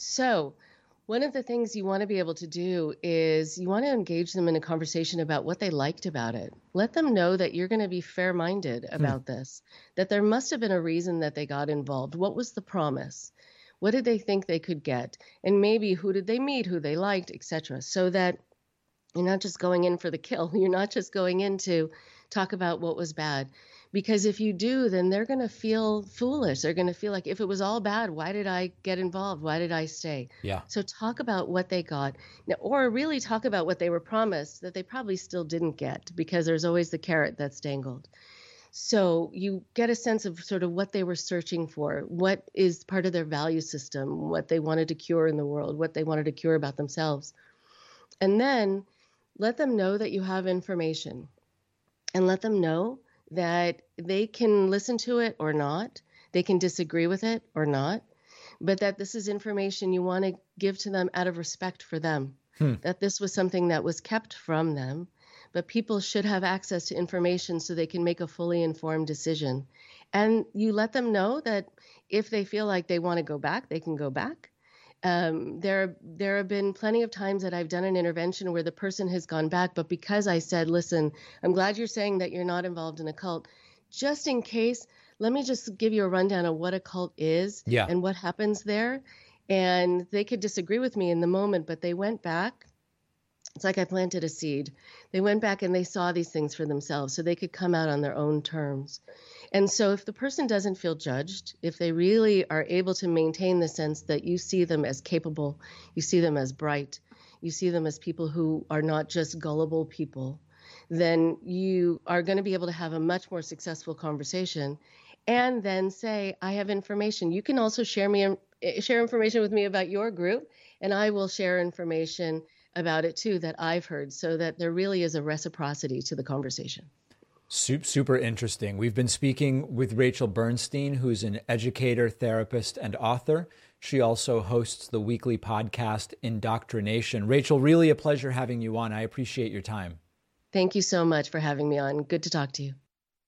So one of the things you want to be able to do is you want to engage them in a conversation about what they liked about it. Let them know that you're going to be fair-minded about hmm. this, that there must have been a reason that they got involved. What was the promise? What did they think they could get? And maybe who did they meet, who they liked, et cetera, so that you're not just going in for the kill. You're not just going in to talk about what was bad. Because if you do, then they're going to feel foolish. They're going to feel like, if it was all bad, why did I get involved? Why did I stay? Yeah. So talk about what they got, or really talk about what they were promised that they probably still didn't get, because there's always the carrot that's dangled. So you get a sense of sort of what they were searching for, what is part of their value system, what they wanted to cure in the world, what they wanted to cure about themselves. And then let them know that you have information, and let them know that they can listen to it or not, they can disagree with it or not, but that this is information you want to give to them out of respect for them, hmm. that this was something that was kept from them, but people should have access to information so they can make a fully informed decision. And you let them know that if they feel like they want to go back, they can go back. Um, there, there have been plenty of times that I've done an intervention where the person has gone back, but because I said, listen, I'm glad you're saying that you're not involved in a cult. Just in case, let me just give you a rundown of what a cult is yeah. and what happens there. And they could disagree with me in the moment, but they went back It's like I planted a seed. They went back and they saw these things for themselves so they could come out on their own terms. And so if the person doesn't feel judged, if they really are able to maintain the sense that you see them as capable, you see them as bright, you see them as people who are not just gullible people, then you are going to be able to have a much more successful conversation and then say, I have information. You can also share me share information with me about your group, and I will share information about it too that I've heard, so that there really is a reciprocity to the conversation. Super interesting. We've been speaking with Rachel Bernstein, who's an educator, therapist, and author. She also hosts the weekly podcast Indoctrination. Rachel, really a pleasure having you on. I appreciate your time. Thank you so much for having me on. Good to talk to you.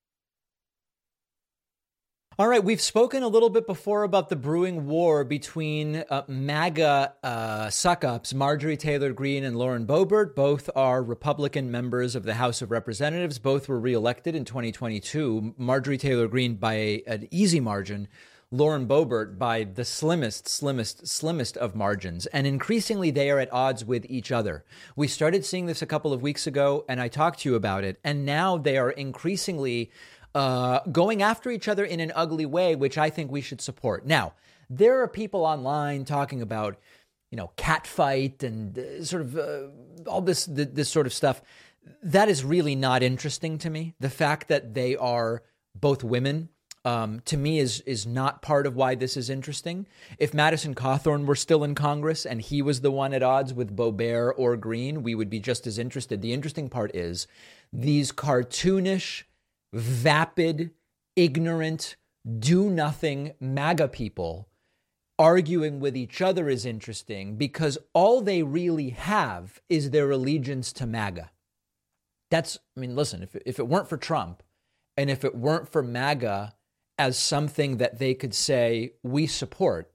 All right, we've spoken a little bit before about the brewing war between uh, MAGA uh, suck-ups, Marjorie Taylor Greene and Lauren Boebert. Both are Republican members of the House of Representatives. Both were reelected in twenty twenty-two. Marjorie Taylor Greene by a, an easy margin, Lauren Boebert by the slimmest, slimmest, slimmest of margins. And increasingly, they are at odds with each other. We started seeing this a couple of weeks ago, and I talked to you about it. And now they are increasingly Uh, going after each other in an ugly way, which I think we should support. Now, there are people online talking about, you know, catfight and uh, sort of uh, all this, this this sort of stuff. That is really not interesting to me. The fact that they are both women, um, to me, is is not part of why this is interesting. If Madison Cawthorn were still in Congress and he was the one at odds with Boebert or Greene, we would be just as interested. The interesting part is these cartoonish, vapid, ignorant, do-nothing MAGA people arguing with each other is interesting because all they really have is their allegiance to MAGA. That's, I mean, listen, if, if it weren't for Trump and if it weren't for MAGA as something that they could say we support,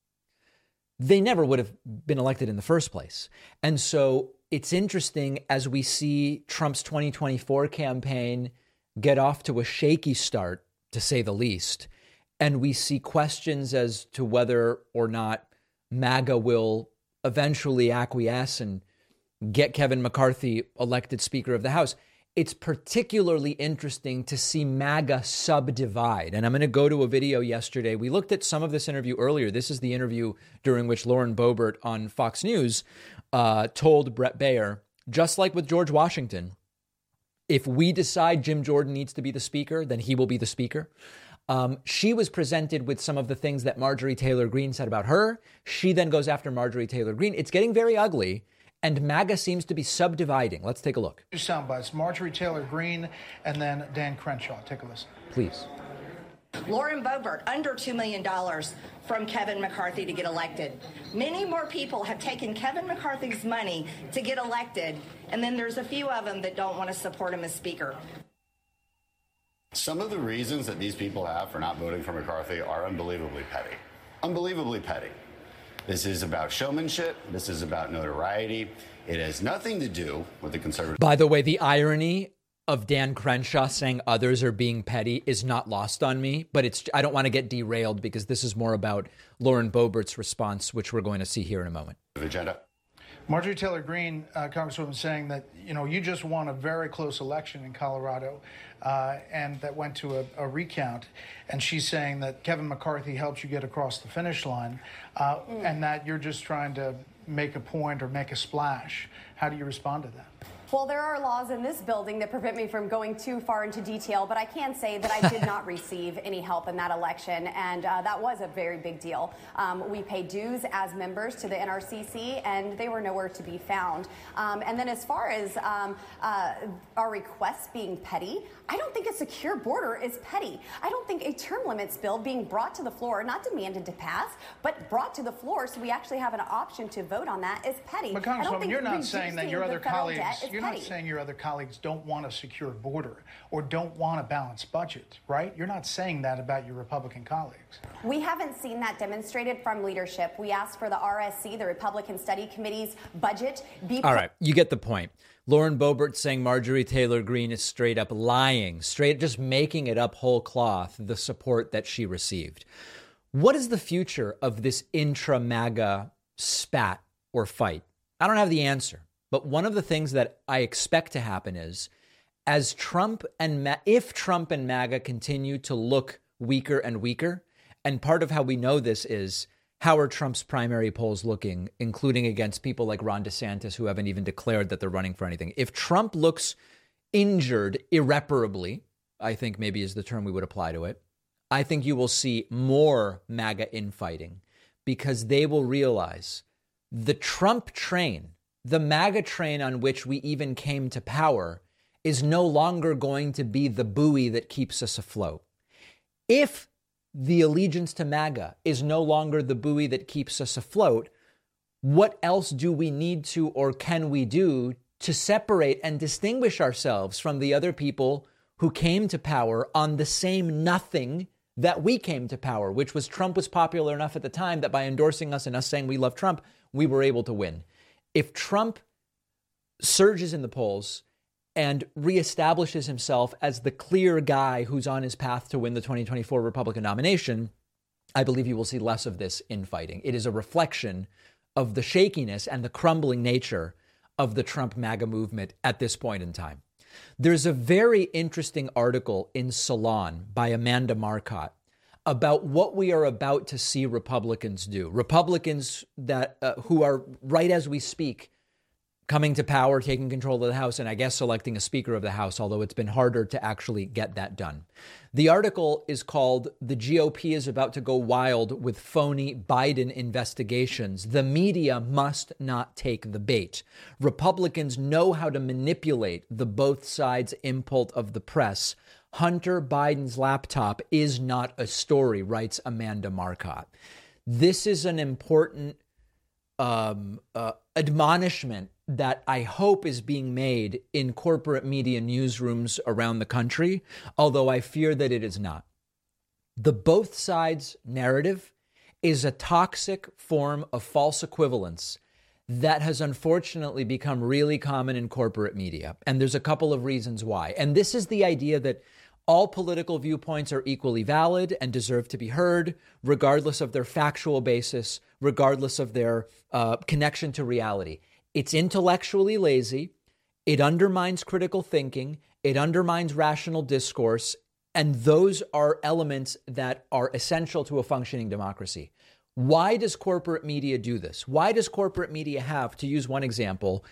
they never would have been elected in the first place. And so it's interesting as we see Trump's twenty twenty-four campaign get off to a shaky start, to say the least, and we see questions as to whether or not MAGA will eventually acquiesce and get Kevin McCarthy elected Speaker of the House. It's particularly interesting to see MAGA subdivide. And I'm going to go to a video yesterday. We looked at some of this interview earlier. This is the interview during which Lauren Boebert on Fox News uh, told Bret Baier, just like with George Washington, if we decide Jim Jordan needs to be the speaker, then he will be the speaker. Um, she was presented with some of the things that Marjorie Taylor Greene said about her. She then goes after Marjorie Taylor Greene. It's getting very ugly, and MAGA seems to be subdividing. Let's take a look. Two sound bites, Marjorie Taylor Greene and then Dan Crenshaw. Take a listen. Please. Lauren Boebert, under two million dollars from Kevin McCarthy to get elected. Many more people have taken Kevin McCarthy's money to get elected, and then there's a few of them that don't want to support him as Speaker. Some of the reasons that these people have for not voting for McCarthy are unbelievably petty. Unbelievably petty. This is about showmanship. This is about notoriety. It has nothing to do with the conservative. By the way, the irony of Dan Crenshaw saying others are being petty is not lost on me, but it's I don't want to get derailed because this is more about Lauren Boebert's response, which we're going to see here in a moment. Agenda. Marjorie Taylor Greene, uh, Congresswoman, saying that, you know, you just won a very close election in Colorado uh, and that went to a, a recount. And she's saying that Kevin McCarthy helped you get across the finish line uh, mm. and that you're just trying to make a point or make a splash. How do you respond to that? Well, there are laws in this building that prevent me from going too far into detail, but I can say that I did not receive any help in that election, and uh, that was a very big deal. Um, we pay dues as members to the N R C C, and they were nowhere to be found. Um, and then as far as um, uh, our requests being petty, I don't think a secure border is petty. I don't think a term limits bill being brought to the floor, not demanded to pass, but brought to the floor so we actually have an option to vote on that is petty. But Congresswoman, you're not saying that your other colleagues, you're petty. not saying your other colleagues don't want a secure border or don't want a balanced budget, right? You're not saying that about your Republican colleagues. We haven't seen that demonstrated from leadership. We asked for the R S C, the Republican Study Committee's budget, be... All right, you get the point. Lauren Boebert saying Marjorie Taylor Greene is straight up lying, straight just making it up whole cloth, the support that she received. What is the future of this intra-MAGA spat or fight? I don't have the answer. But one of the things that I expect to happen is, as Trump and Ma- if Trump and MAGA continue to look weaker and weaker, and part of how we know this is how are Trump's primary polls looking, including against people like Ron DeSantis, who haven't even declared that they're running for anything. If Trump looks injured irreparably, I think maybe is the term we would apply to it, I think you will see more MAGA infighting, because they will realize the Trump train, the MAGA train on which we even came to power, is no longer going to be the buoy that keeps us afloat. If the allegiance to MAGA is no longer the buoy that keeps us afloat, what else do we need to or can we do to separate and distinguish ourselves from the other people who came to power on the same nothing that we came to power, which was Trump was popular enough at the time that by endorsing us and us saying we love Trump, we were able to win. If Trump surges in the polls and reestablishes himself as the clear guy who's on his path to win the twenty twenty-four Republican nomination, I believe you will see less of this infighting. It is a reflection of the shakiness and the crumbling nature of the Trump MAGA movement at this point in time. There's a very interesting article in Salon by Amanda Marcotte about what we are about to see Republicans do. Republicans that uh, who are, right as we speak, coming to power, taking control of the House, and I guess selecting a Speaker of the House, although it's been harder to actually get that done. The article is called "The G O P is About to Go Wild with Phony Biden Investigations. The Media Must Not Take the Bait. Republicans know how to manipulate the both sides impulse of the press. Hunter Biden's laptop is not a story," writes Amanda Marcotte. This is an important um, uh, admonishment that I hope is being made in corporate media newsrooms around the country, although I fear that it is not. The both sides narrative is a toxic form of false equivalence that has unfortunately become really common in corporate media. And there's a couple of reasons why. And this is the idea that all political viewpoints are equally valid and deserve to be heard, regardless of their factual basis, regardless of their uh, connection to reality. It's intellectually lazy. It undermines critical thinking. It undermines rational discourse. And those are elements that are essential to a functioning democracy. Why does corporate media do this? Why does corporate media have, to use one example,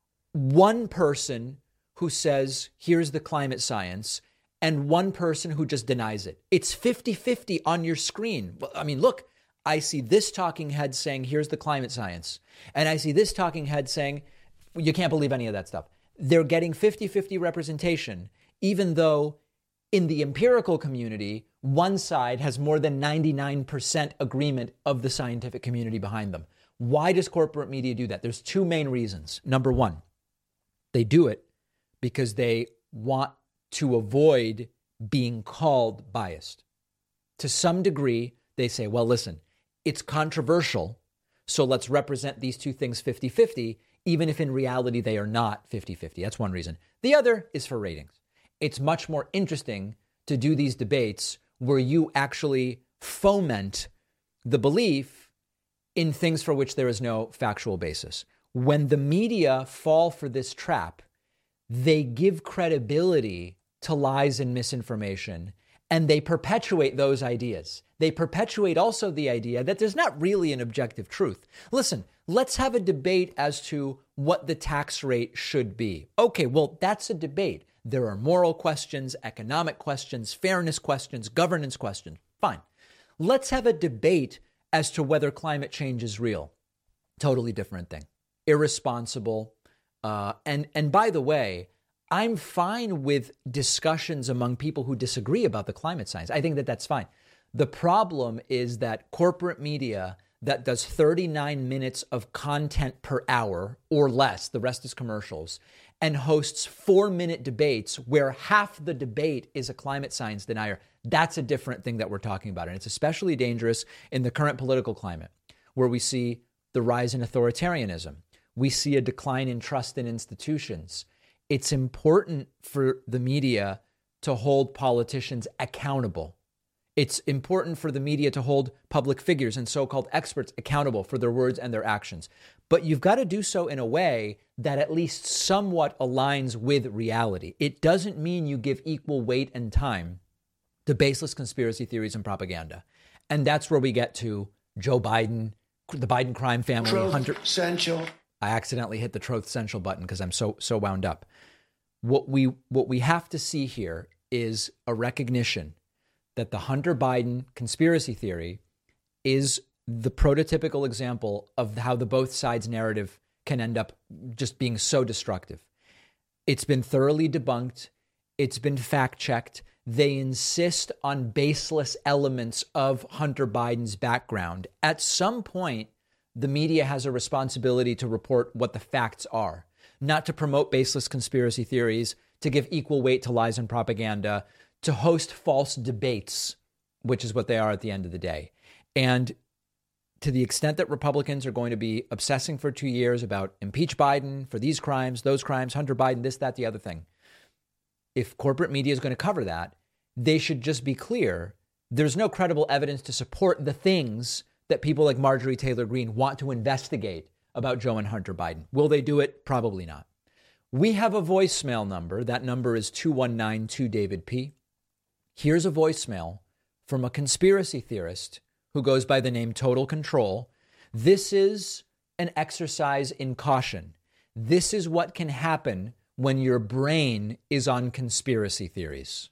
one person who says, here's the climate science, and one person who just denies it? It's fifty-fifty on your screen. I mean, look, I see this talking head saying, here's the climate science. And I see this talking head saying, you can't believe any of that stuff. They're getting fifty-fifty representation, even though in the empirical community, one side has more than ninety-nine percent agreement of the scientific community behind them. Why does corporate media do that? There's two main reasons. Number one, they do it because they want to avoid being called biased. To some degree, they say, well, listen, it's controversial, so let's represent these two things fifty-fifty, even if in reality they are not fifty-fifty. That's one reason. The other is for ratings. It's much more interesting to do these debates where you actually foment the belief in things for which there is no factual basis. When the media fall for this trap, they give credibility to lies and misinformation, and they perpetuate those ideas. They perpetuate also the idea that there's not really an objective truth. Listen, let's have a debate as to what the tax rate should be. Okay, well, that's a debate. There are moral questions, economic questions, fairness questions, governance questions. Fine. Let's have a debate as to whether climate change is real. Totally different thing. Irresponsible. Uh, and, and by the way, I'm fine with discussions among people who disagree about the climate science. I think that that's fine. The problem is that corporate media that does thirty-nine minutes of content per hour or less, the rest is commercials, and hosts four-minute debates where half the debate is a climate science denier, that's a different thing that we're talking about. And it's especially dangerous in the current political climate, where we see the rise in authoritarianism. We see a decline in trust in institutions. It's important for the media to hold politicians accountable. It's important for the media to hold public figures and so-called experts accountable for their words and their actions. But you've got to do so in a way that at least somewhat aligns with reality. It doesn't mean you give equal weight and time to baseless conspiracy theories and propaganda. And that's where we get to Joe Biden, the Biden crime family. Truth Hunter Central. I accidentally hit the Truth Central button because I'm so so wound up. What we what we have to see here is a recognition that the Hunter Biden conspiracy theory is the prototypical example of how the both sides narrative can end up just being so destructive. It's been thoroughly debunked. It's been fact-checked. They insist on baseless elements of Hunter Biden's background. At some point, the media has a responsibility to report what the facts are, not to promote baseless conspiracy theories, to give equal weight to lies and propaganda, to host false debates, which is what they are at the end of the day. And to the extent that Republicans are going to be obsessing for two years about impeach Biden for these crimes, those crimes, Hunter Biden, this, that, the other thing, if corporate media is going to cover that, they should just be clear. There's no credible evidence to support the things that people like Marjorie Taylor Greene want to investigate about Joe and Hunter Biden. Will they do it? Probably not. We have a voicemail number. That number is two one nine two David P. Here's a voicemail from a conspiracy theorist who goes by the name Total Control. This is an exercise in caution. This is what can happen when your brain is on conspiracy theories.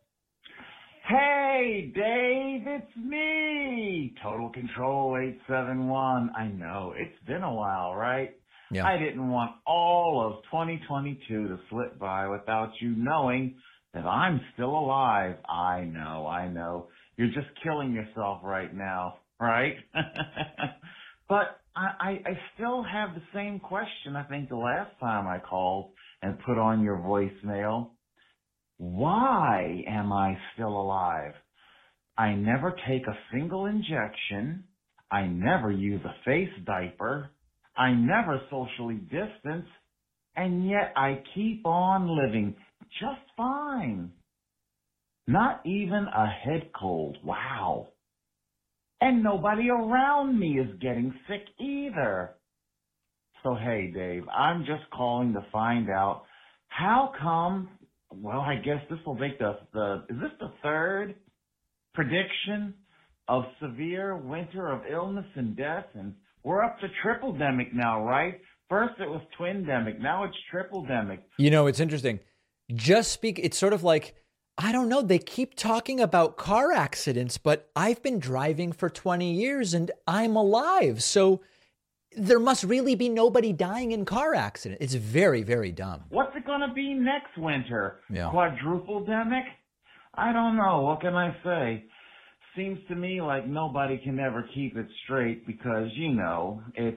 Hey, Dave, it's me, Total Control eight seven one. I know, it's been a while, right? Yeah. I didn't want all of twenty twenty-two to slip by without you knowing that I'm still alive. I know, I know. You're just killing yourself right now, right? But I, I, I still have the same question I think the last time I called and put on your voicemail. Why am I still alive? I never take a single injection. I never use a face diaper. I never socially distance. And yet I keep on living just fine. Not even a head cold. Wow. And nobody around me is getting sick either. So hey, Dave, I'm just calling to find out how come, well, I guess this will make the, the, is this the third prediction of severe winter of illness and death? And we're up to triple-demic now, right? First it was twin-demic, now it's triple-demic. You know, it's interesting. Just speak, it's sort of like, I don't know, they keep talking about car accidents, but I've been driving for twenty years and I'm alive. So there must really be nobody dying in car accidents. It's very, very dumb. What's it going to be next winter? Yeah. Quadruple-demic? I don't know. What can I say? Seems to me like nobody can ever keep it straight because, you know, it's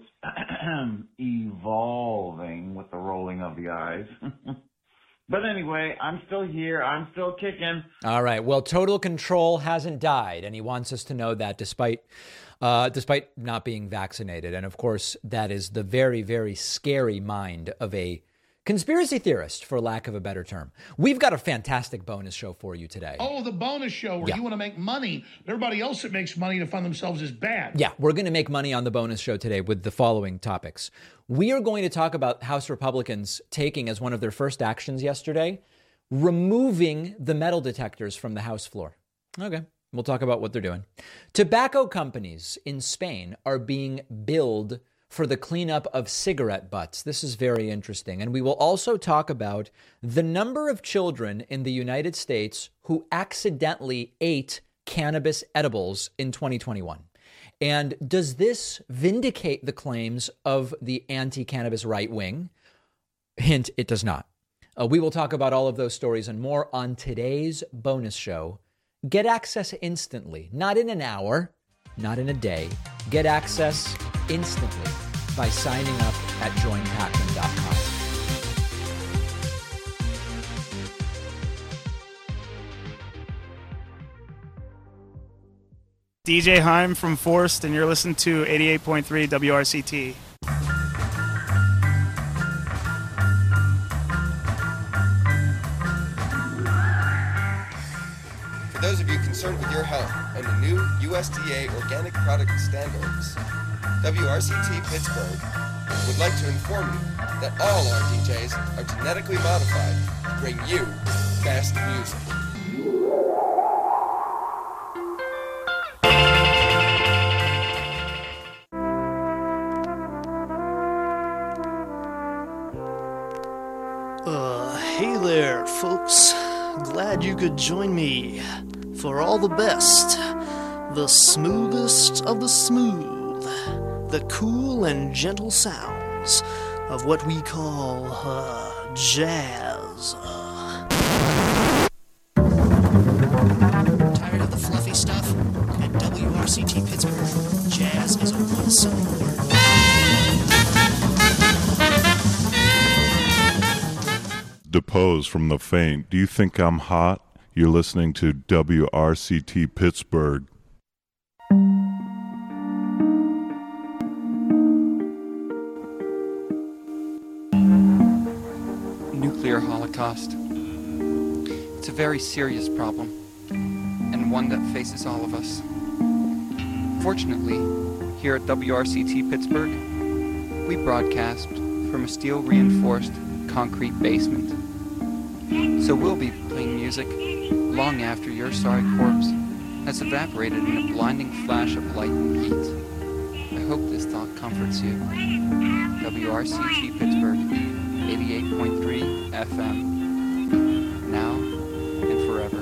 evolving with the rolling of the eyes. But anyway, I'm still here. I'm still kicking. All right. Well, Total Control hasn't died, and he wants us to know that despite uh, despite not being vaccinated. And of course, that is the very, very scary mind of a conspiracy theorist, for lack of a better term. We've got a fantastic bonus show for you today. Oh, the bonus show where Yeah. you want to make money. Everybody else that makes money to fund themselves is bad. Yeah, we're going to make money on the bonus show today with the following topics. We are going to talk about House Republicans taking as one of their first actions yesterday, removing the metal detectors from the House floor. Okay, we'll talk about what they're doing. Tobacco companies in Spain are being billed for the cleanup of cigarette butts. This is very interesting. And we will also talk about the number of children in the United States who accidentally ate cannabis edibles in twenty twenty-one. And does this vindicate the claims of the anti-cannabis right wing? Hint, it does not. Uh, we will talk about all of those stories and more on today's bonus show. Get access instantly, not in an hour, not in a day. Get access instantly by signing up at join pacman dot com. D J Heim from Forst, and you're listening to eighty-eight point three W R C T. For those of you concerned with your health and the new U S D A organic product standards. W R C T Pittsburgh would like to inform you that all our D Js are genetically modified to bring you best music. Uh, hey there, folks. Glad you could join me for all the best, the smoothest of the smooth, the cool and gentle sounds of what we call, uh, jazz. Tired of the fluffy stuff? At W R C T Pittsburgh, jazz is a one-syllable word. Depose from the faint. Do you think I'm hot? You're listening to W R C T Pittsburgh. Nuclear holocaust. It's a very serious problem, and one that faces all of us. Fortunately, here at W R C T Pittsburgh, we broadcast from a steel-reinforced concrete basement. So we'll be playing music long after your sorry corpse has evaporated in a blinding flash of light and heat. I hope this thought comforts you. W R C T Pittsburgh, eighty-eight point three F M. Now and forever.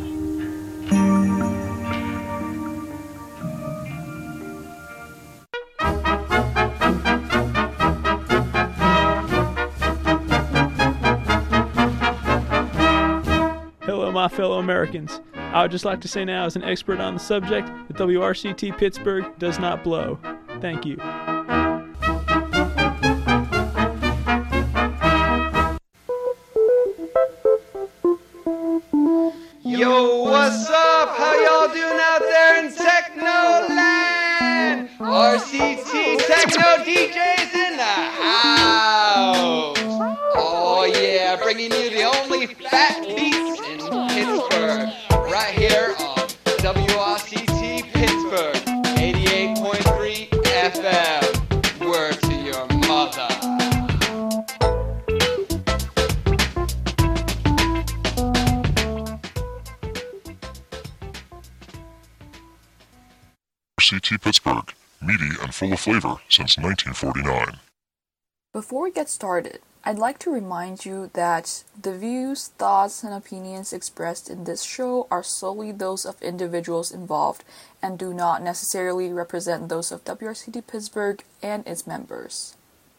Hello, my fellow Americans. I would just like to say now, as an expert on the subject, that W R C T Pittsburgh does not blow. Thank you. Yo, what's up? How y'all doing out there in Technoland? R C T Techno D Js in the house. Oh yeah, bringing you the only fat beats in Pittsburgh, right here on W R C T Pittsburgh, eighty-eight point three F M. Word to your mother. C T Pittsburgh, meaty and full of flavor since nineteen forty-nine. Before we get started, I'd like to remind you that the views, thoughts, and opinions expressed in this show are solely those of individuals involved and do not necessarily represent those of W R C T Pittsburgh and its members.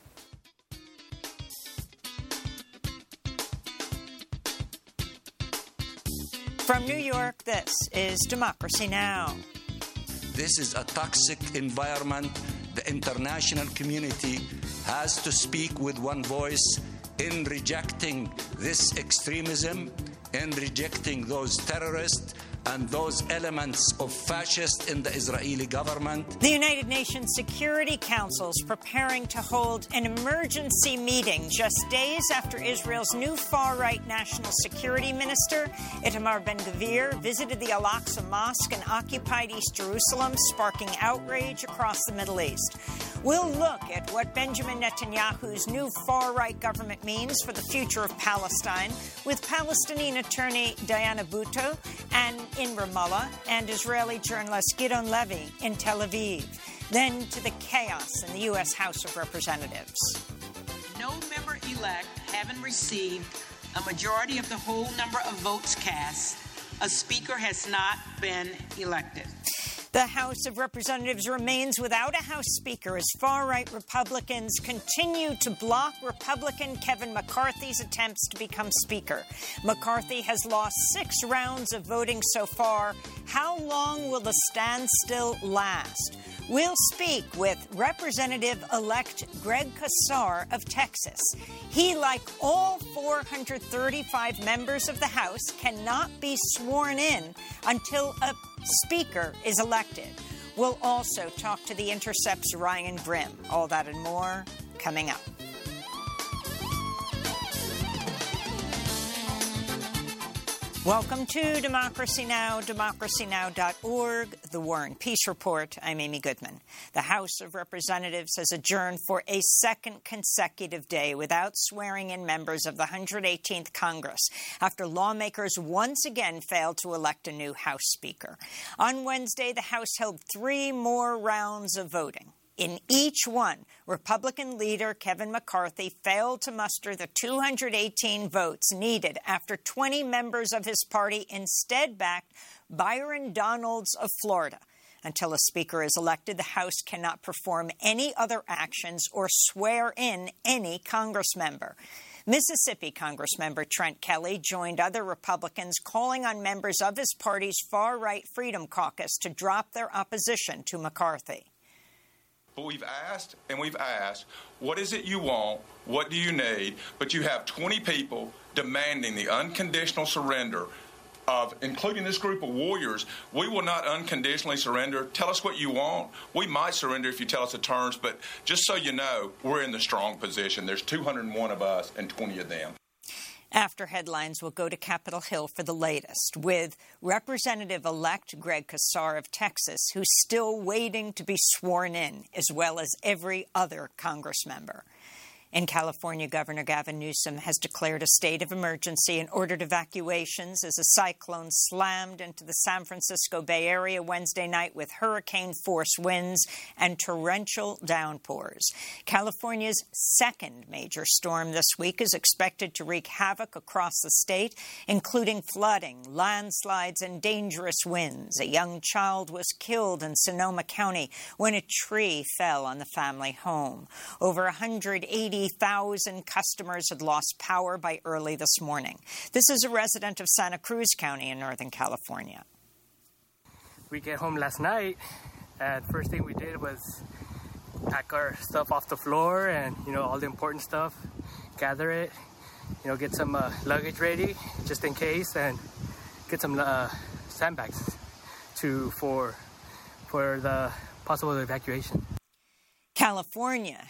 From New York, this is Democracy Now! This is a toxic environment. The international community has to speak with one voice in rejecting this extremism, in rejecting those terrorists and those elements of fascists in the Israeli government. The United Nations Security Council is preparing to hold an emergency meeting just days after Israel's new far-right national security minister, Itamar Ben-Gvir, visited the Al-Aqsa Mosque in occupied East Jerusalem, sparking outrage across the Middle East. We'll look at what Benjamin Netanyahu's new far-right government means for the future of Palestine with Palestinian attorney Diana Butto and in Ramallah and Israeli journalist Gidon Levy in Tel Aviv. Then to the chaos in the U S House of Representatives. No member-elect having received a majority of the whole number of votes cast, a speaker has not been elected. The House of Representatives remains without a House Speaker as far-right Republicans continue to block Republican Kevin McCarthy's attempts to become Speaker. McCarthy has lost six rounds of voting so far. How long will the standstill last? We'll speak with Representative-elect Greg Casar of Texas. He, like all four hundred thirty-five members of the House, cannot be sworn in until a Speaker is elected. We'll also talk to The Intercept's Ryan Grim. All that and more coming up. Welcome to Democracy Now!, democracy now dot org, The War and Peace Report. I'm Amy Goodman. The House of Representatives has adjourned for a second consecutive day without swearing in members of the one hundred eighteenth Congress after lawmakers once again failed to elect a new House Speaker. On Wednesday, the House held three more rounds of voting. In each one, Republican leader Kevin McCarthy failed to muster the two hundred eighteen votes needed after twenty members of his party instead backed Byron Donalds of Florida. Until a speaker is elected, the House cannot perform any other actions or swear in any Congress member. Mississippi Congressmember Trent Kelly joined other Republicans calling on members of his party's far-right Freedom Caucus to drop their opposition to McCarthy. But we've asked and we've asked, what is it you want? What do you need? But you have twenty people demanding the unconditional surrender of, including this group of warriors. We will not unconditionally surrender. Tell us what you want. We might surrender if you tell us the terms, but just so you know, we're in the strong position. There's two hundred one of us and twenty of them. After headlines, we'll go to Capitol Hill for the latest with Representative-elect Greg Casar of Texas, who's still waiting to be sworn in, as well as every other Congress member. In California, Governor Gavin Newsom has declared a state of emergency and ordered evacuations as a cyclone slammed into the San Francisco Bay Area Wednesday night with hurricane-force winds and torrential downpours. California's second major storm this week is expected to wreak havoc across the state, including flooding, landslides, and dangerous winds. A young child was killed in Sonoma County when a tree fell on the family home. Over one hundred eighty thousand customers had lost power by early this morning. This is a resident of Santa Cruz County in Northern California. We get home last night, and first thing we did was pack our stuff off the floor and, you know, all the important stuff, gather it, you know, get some uh, luggage ready just in case, and get some uh, sandbags to for for the possible evacuation. California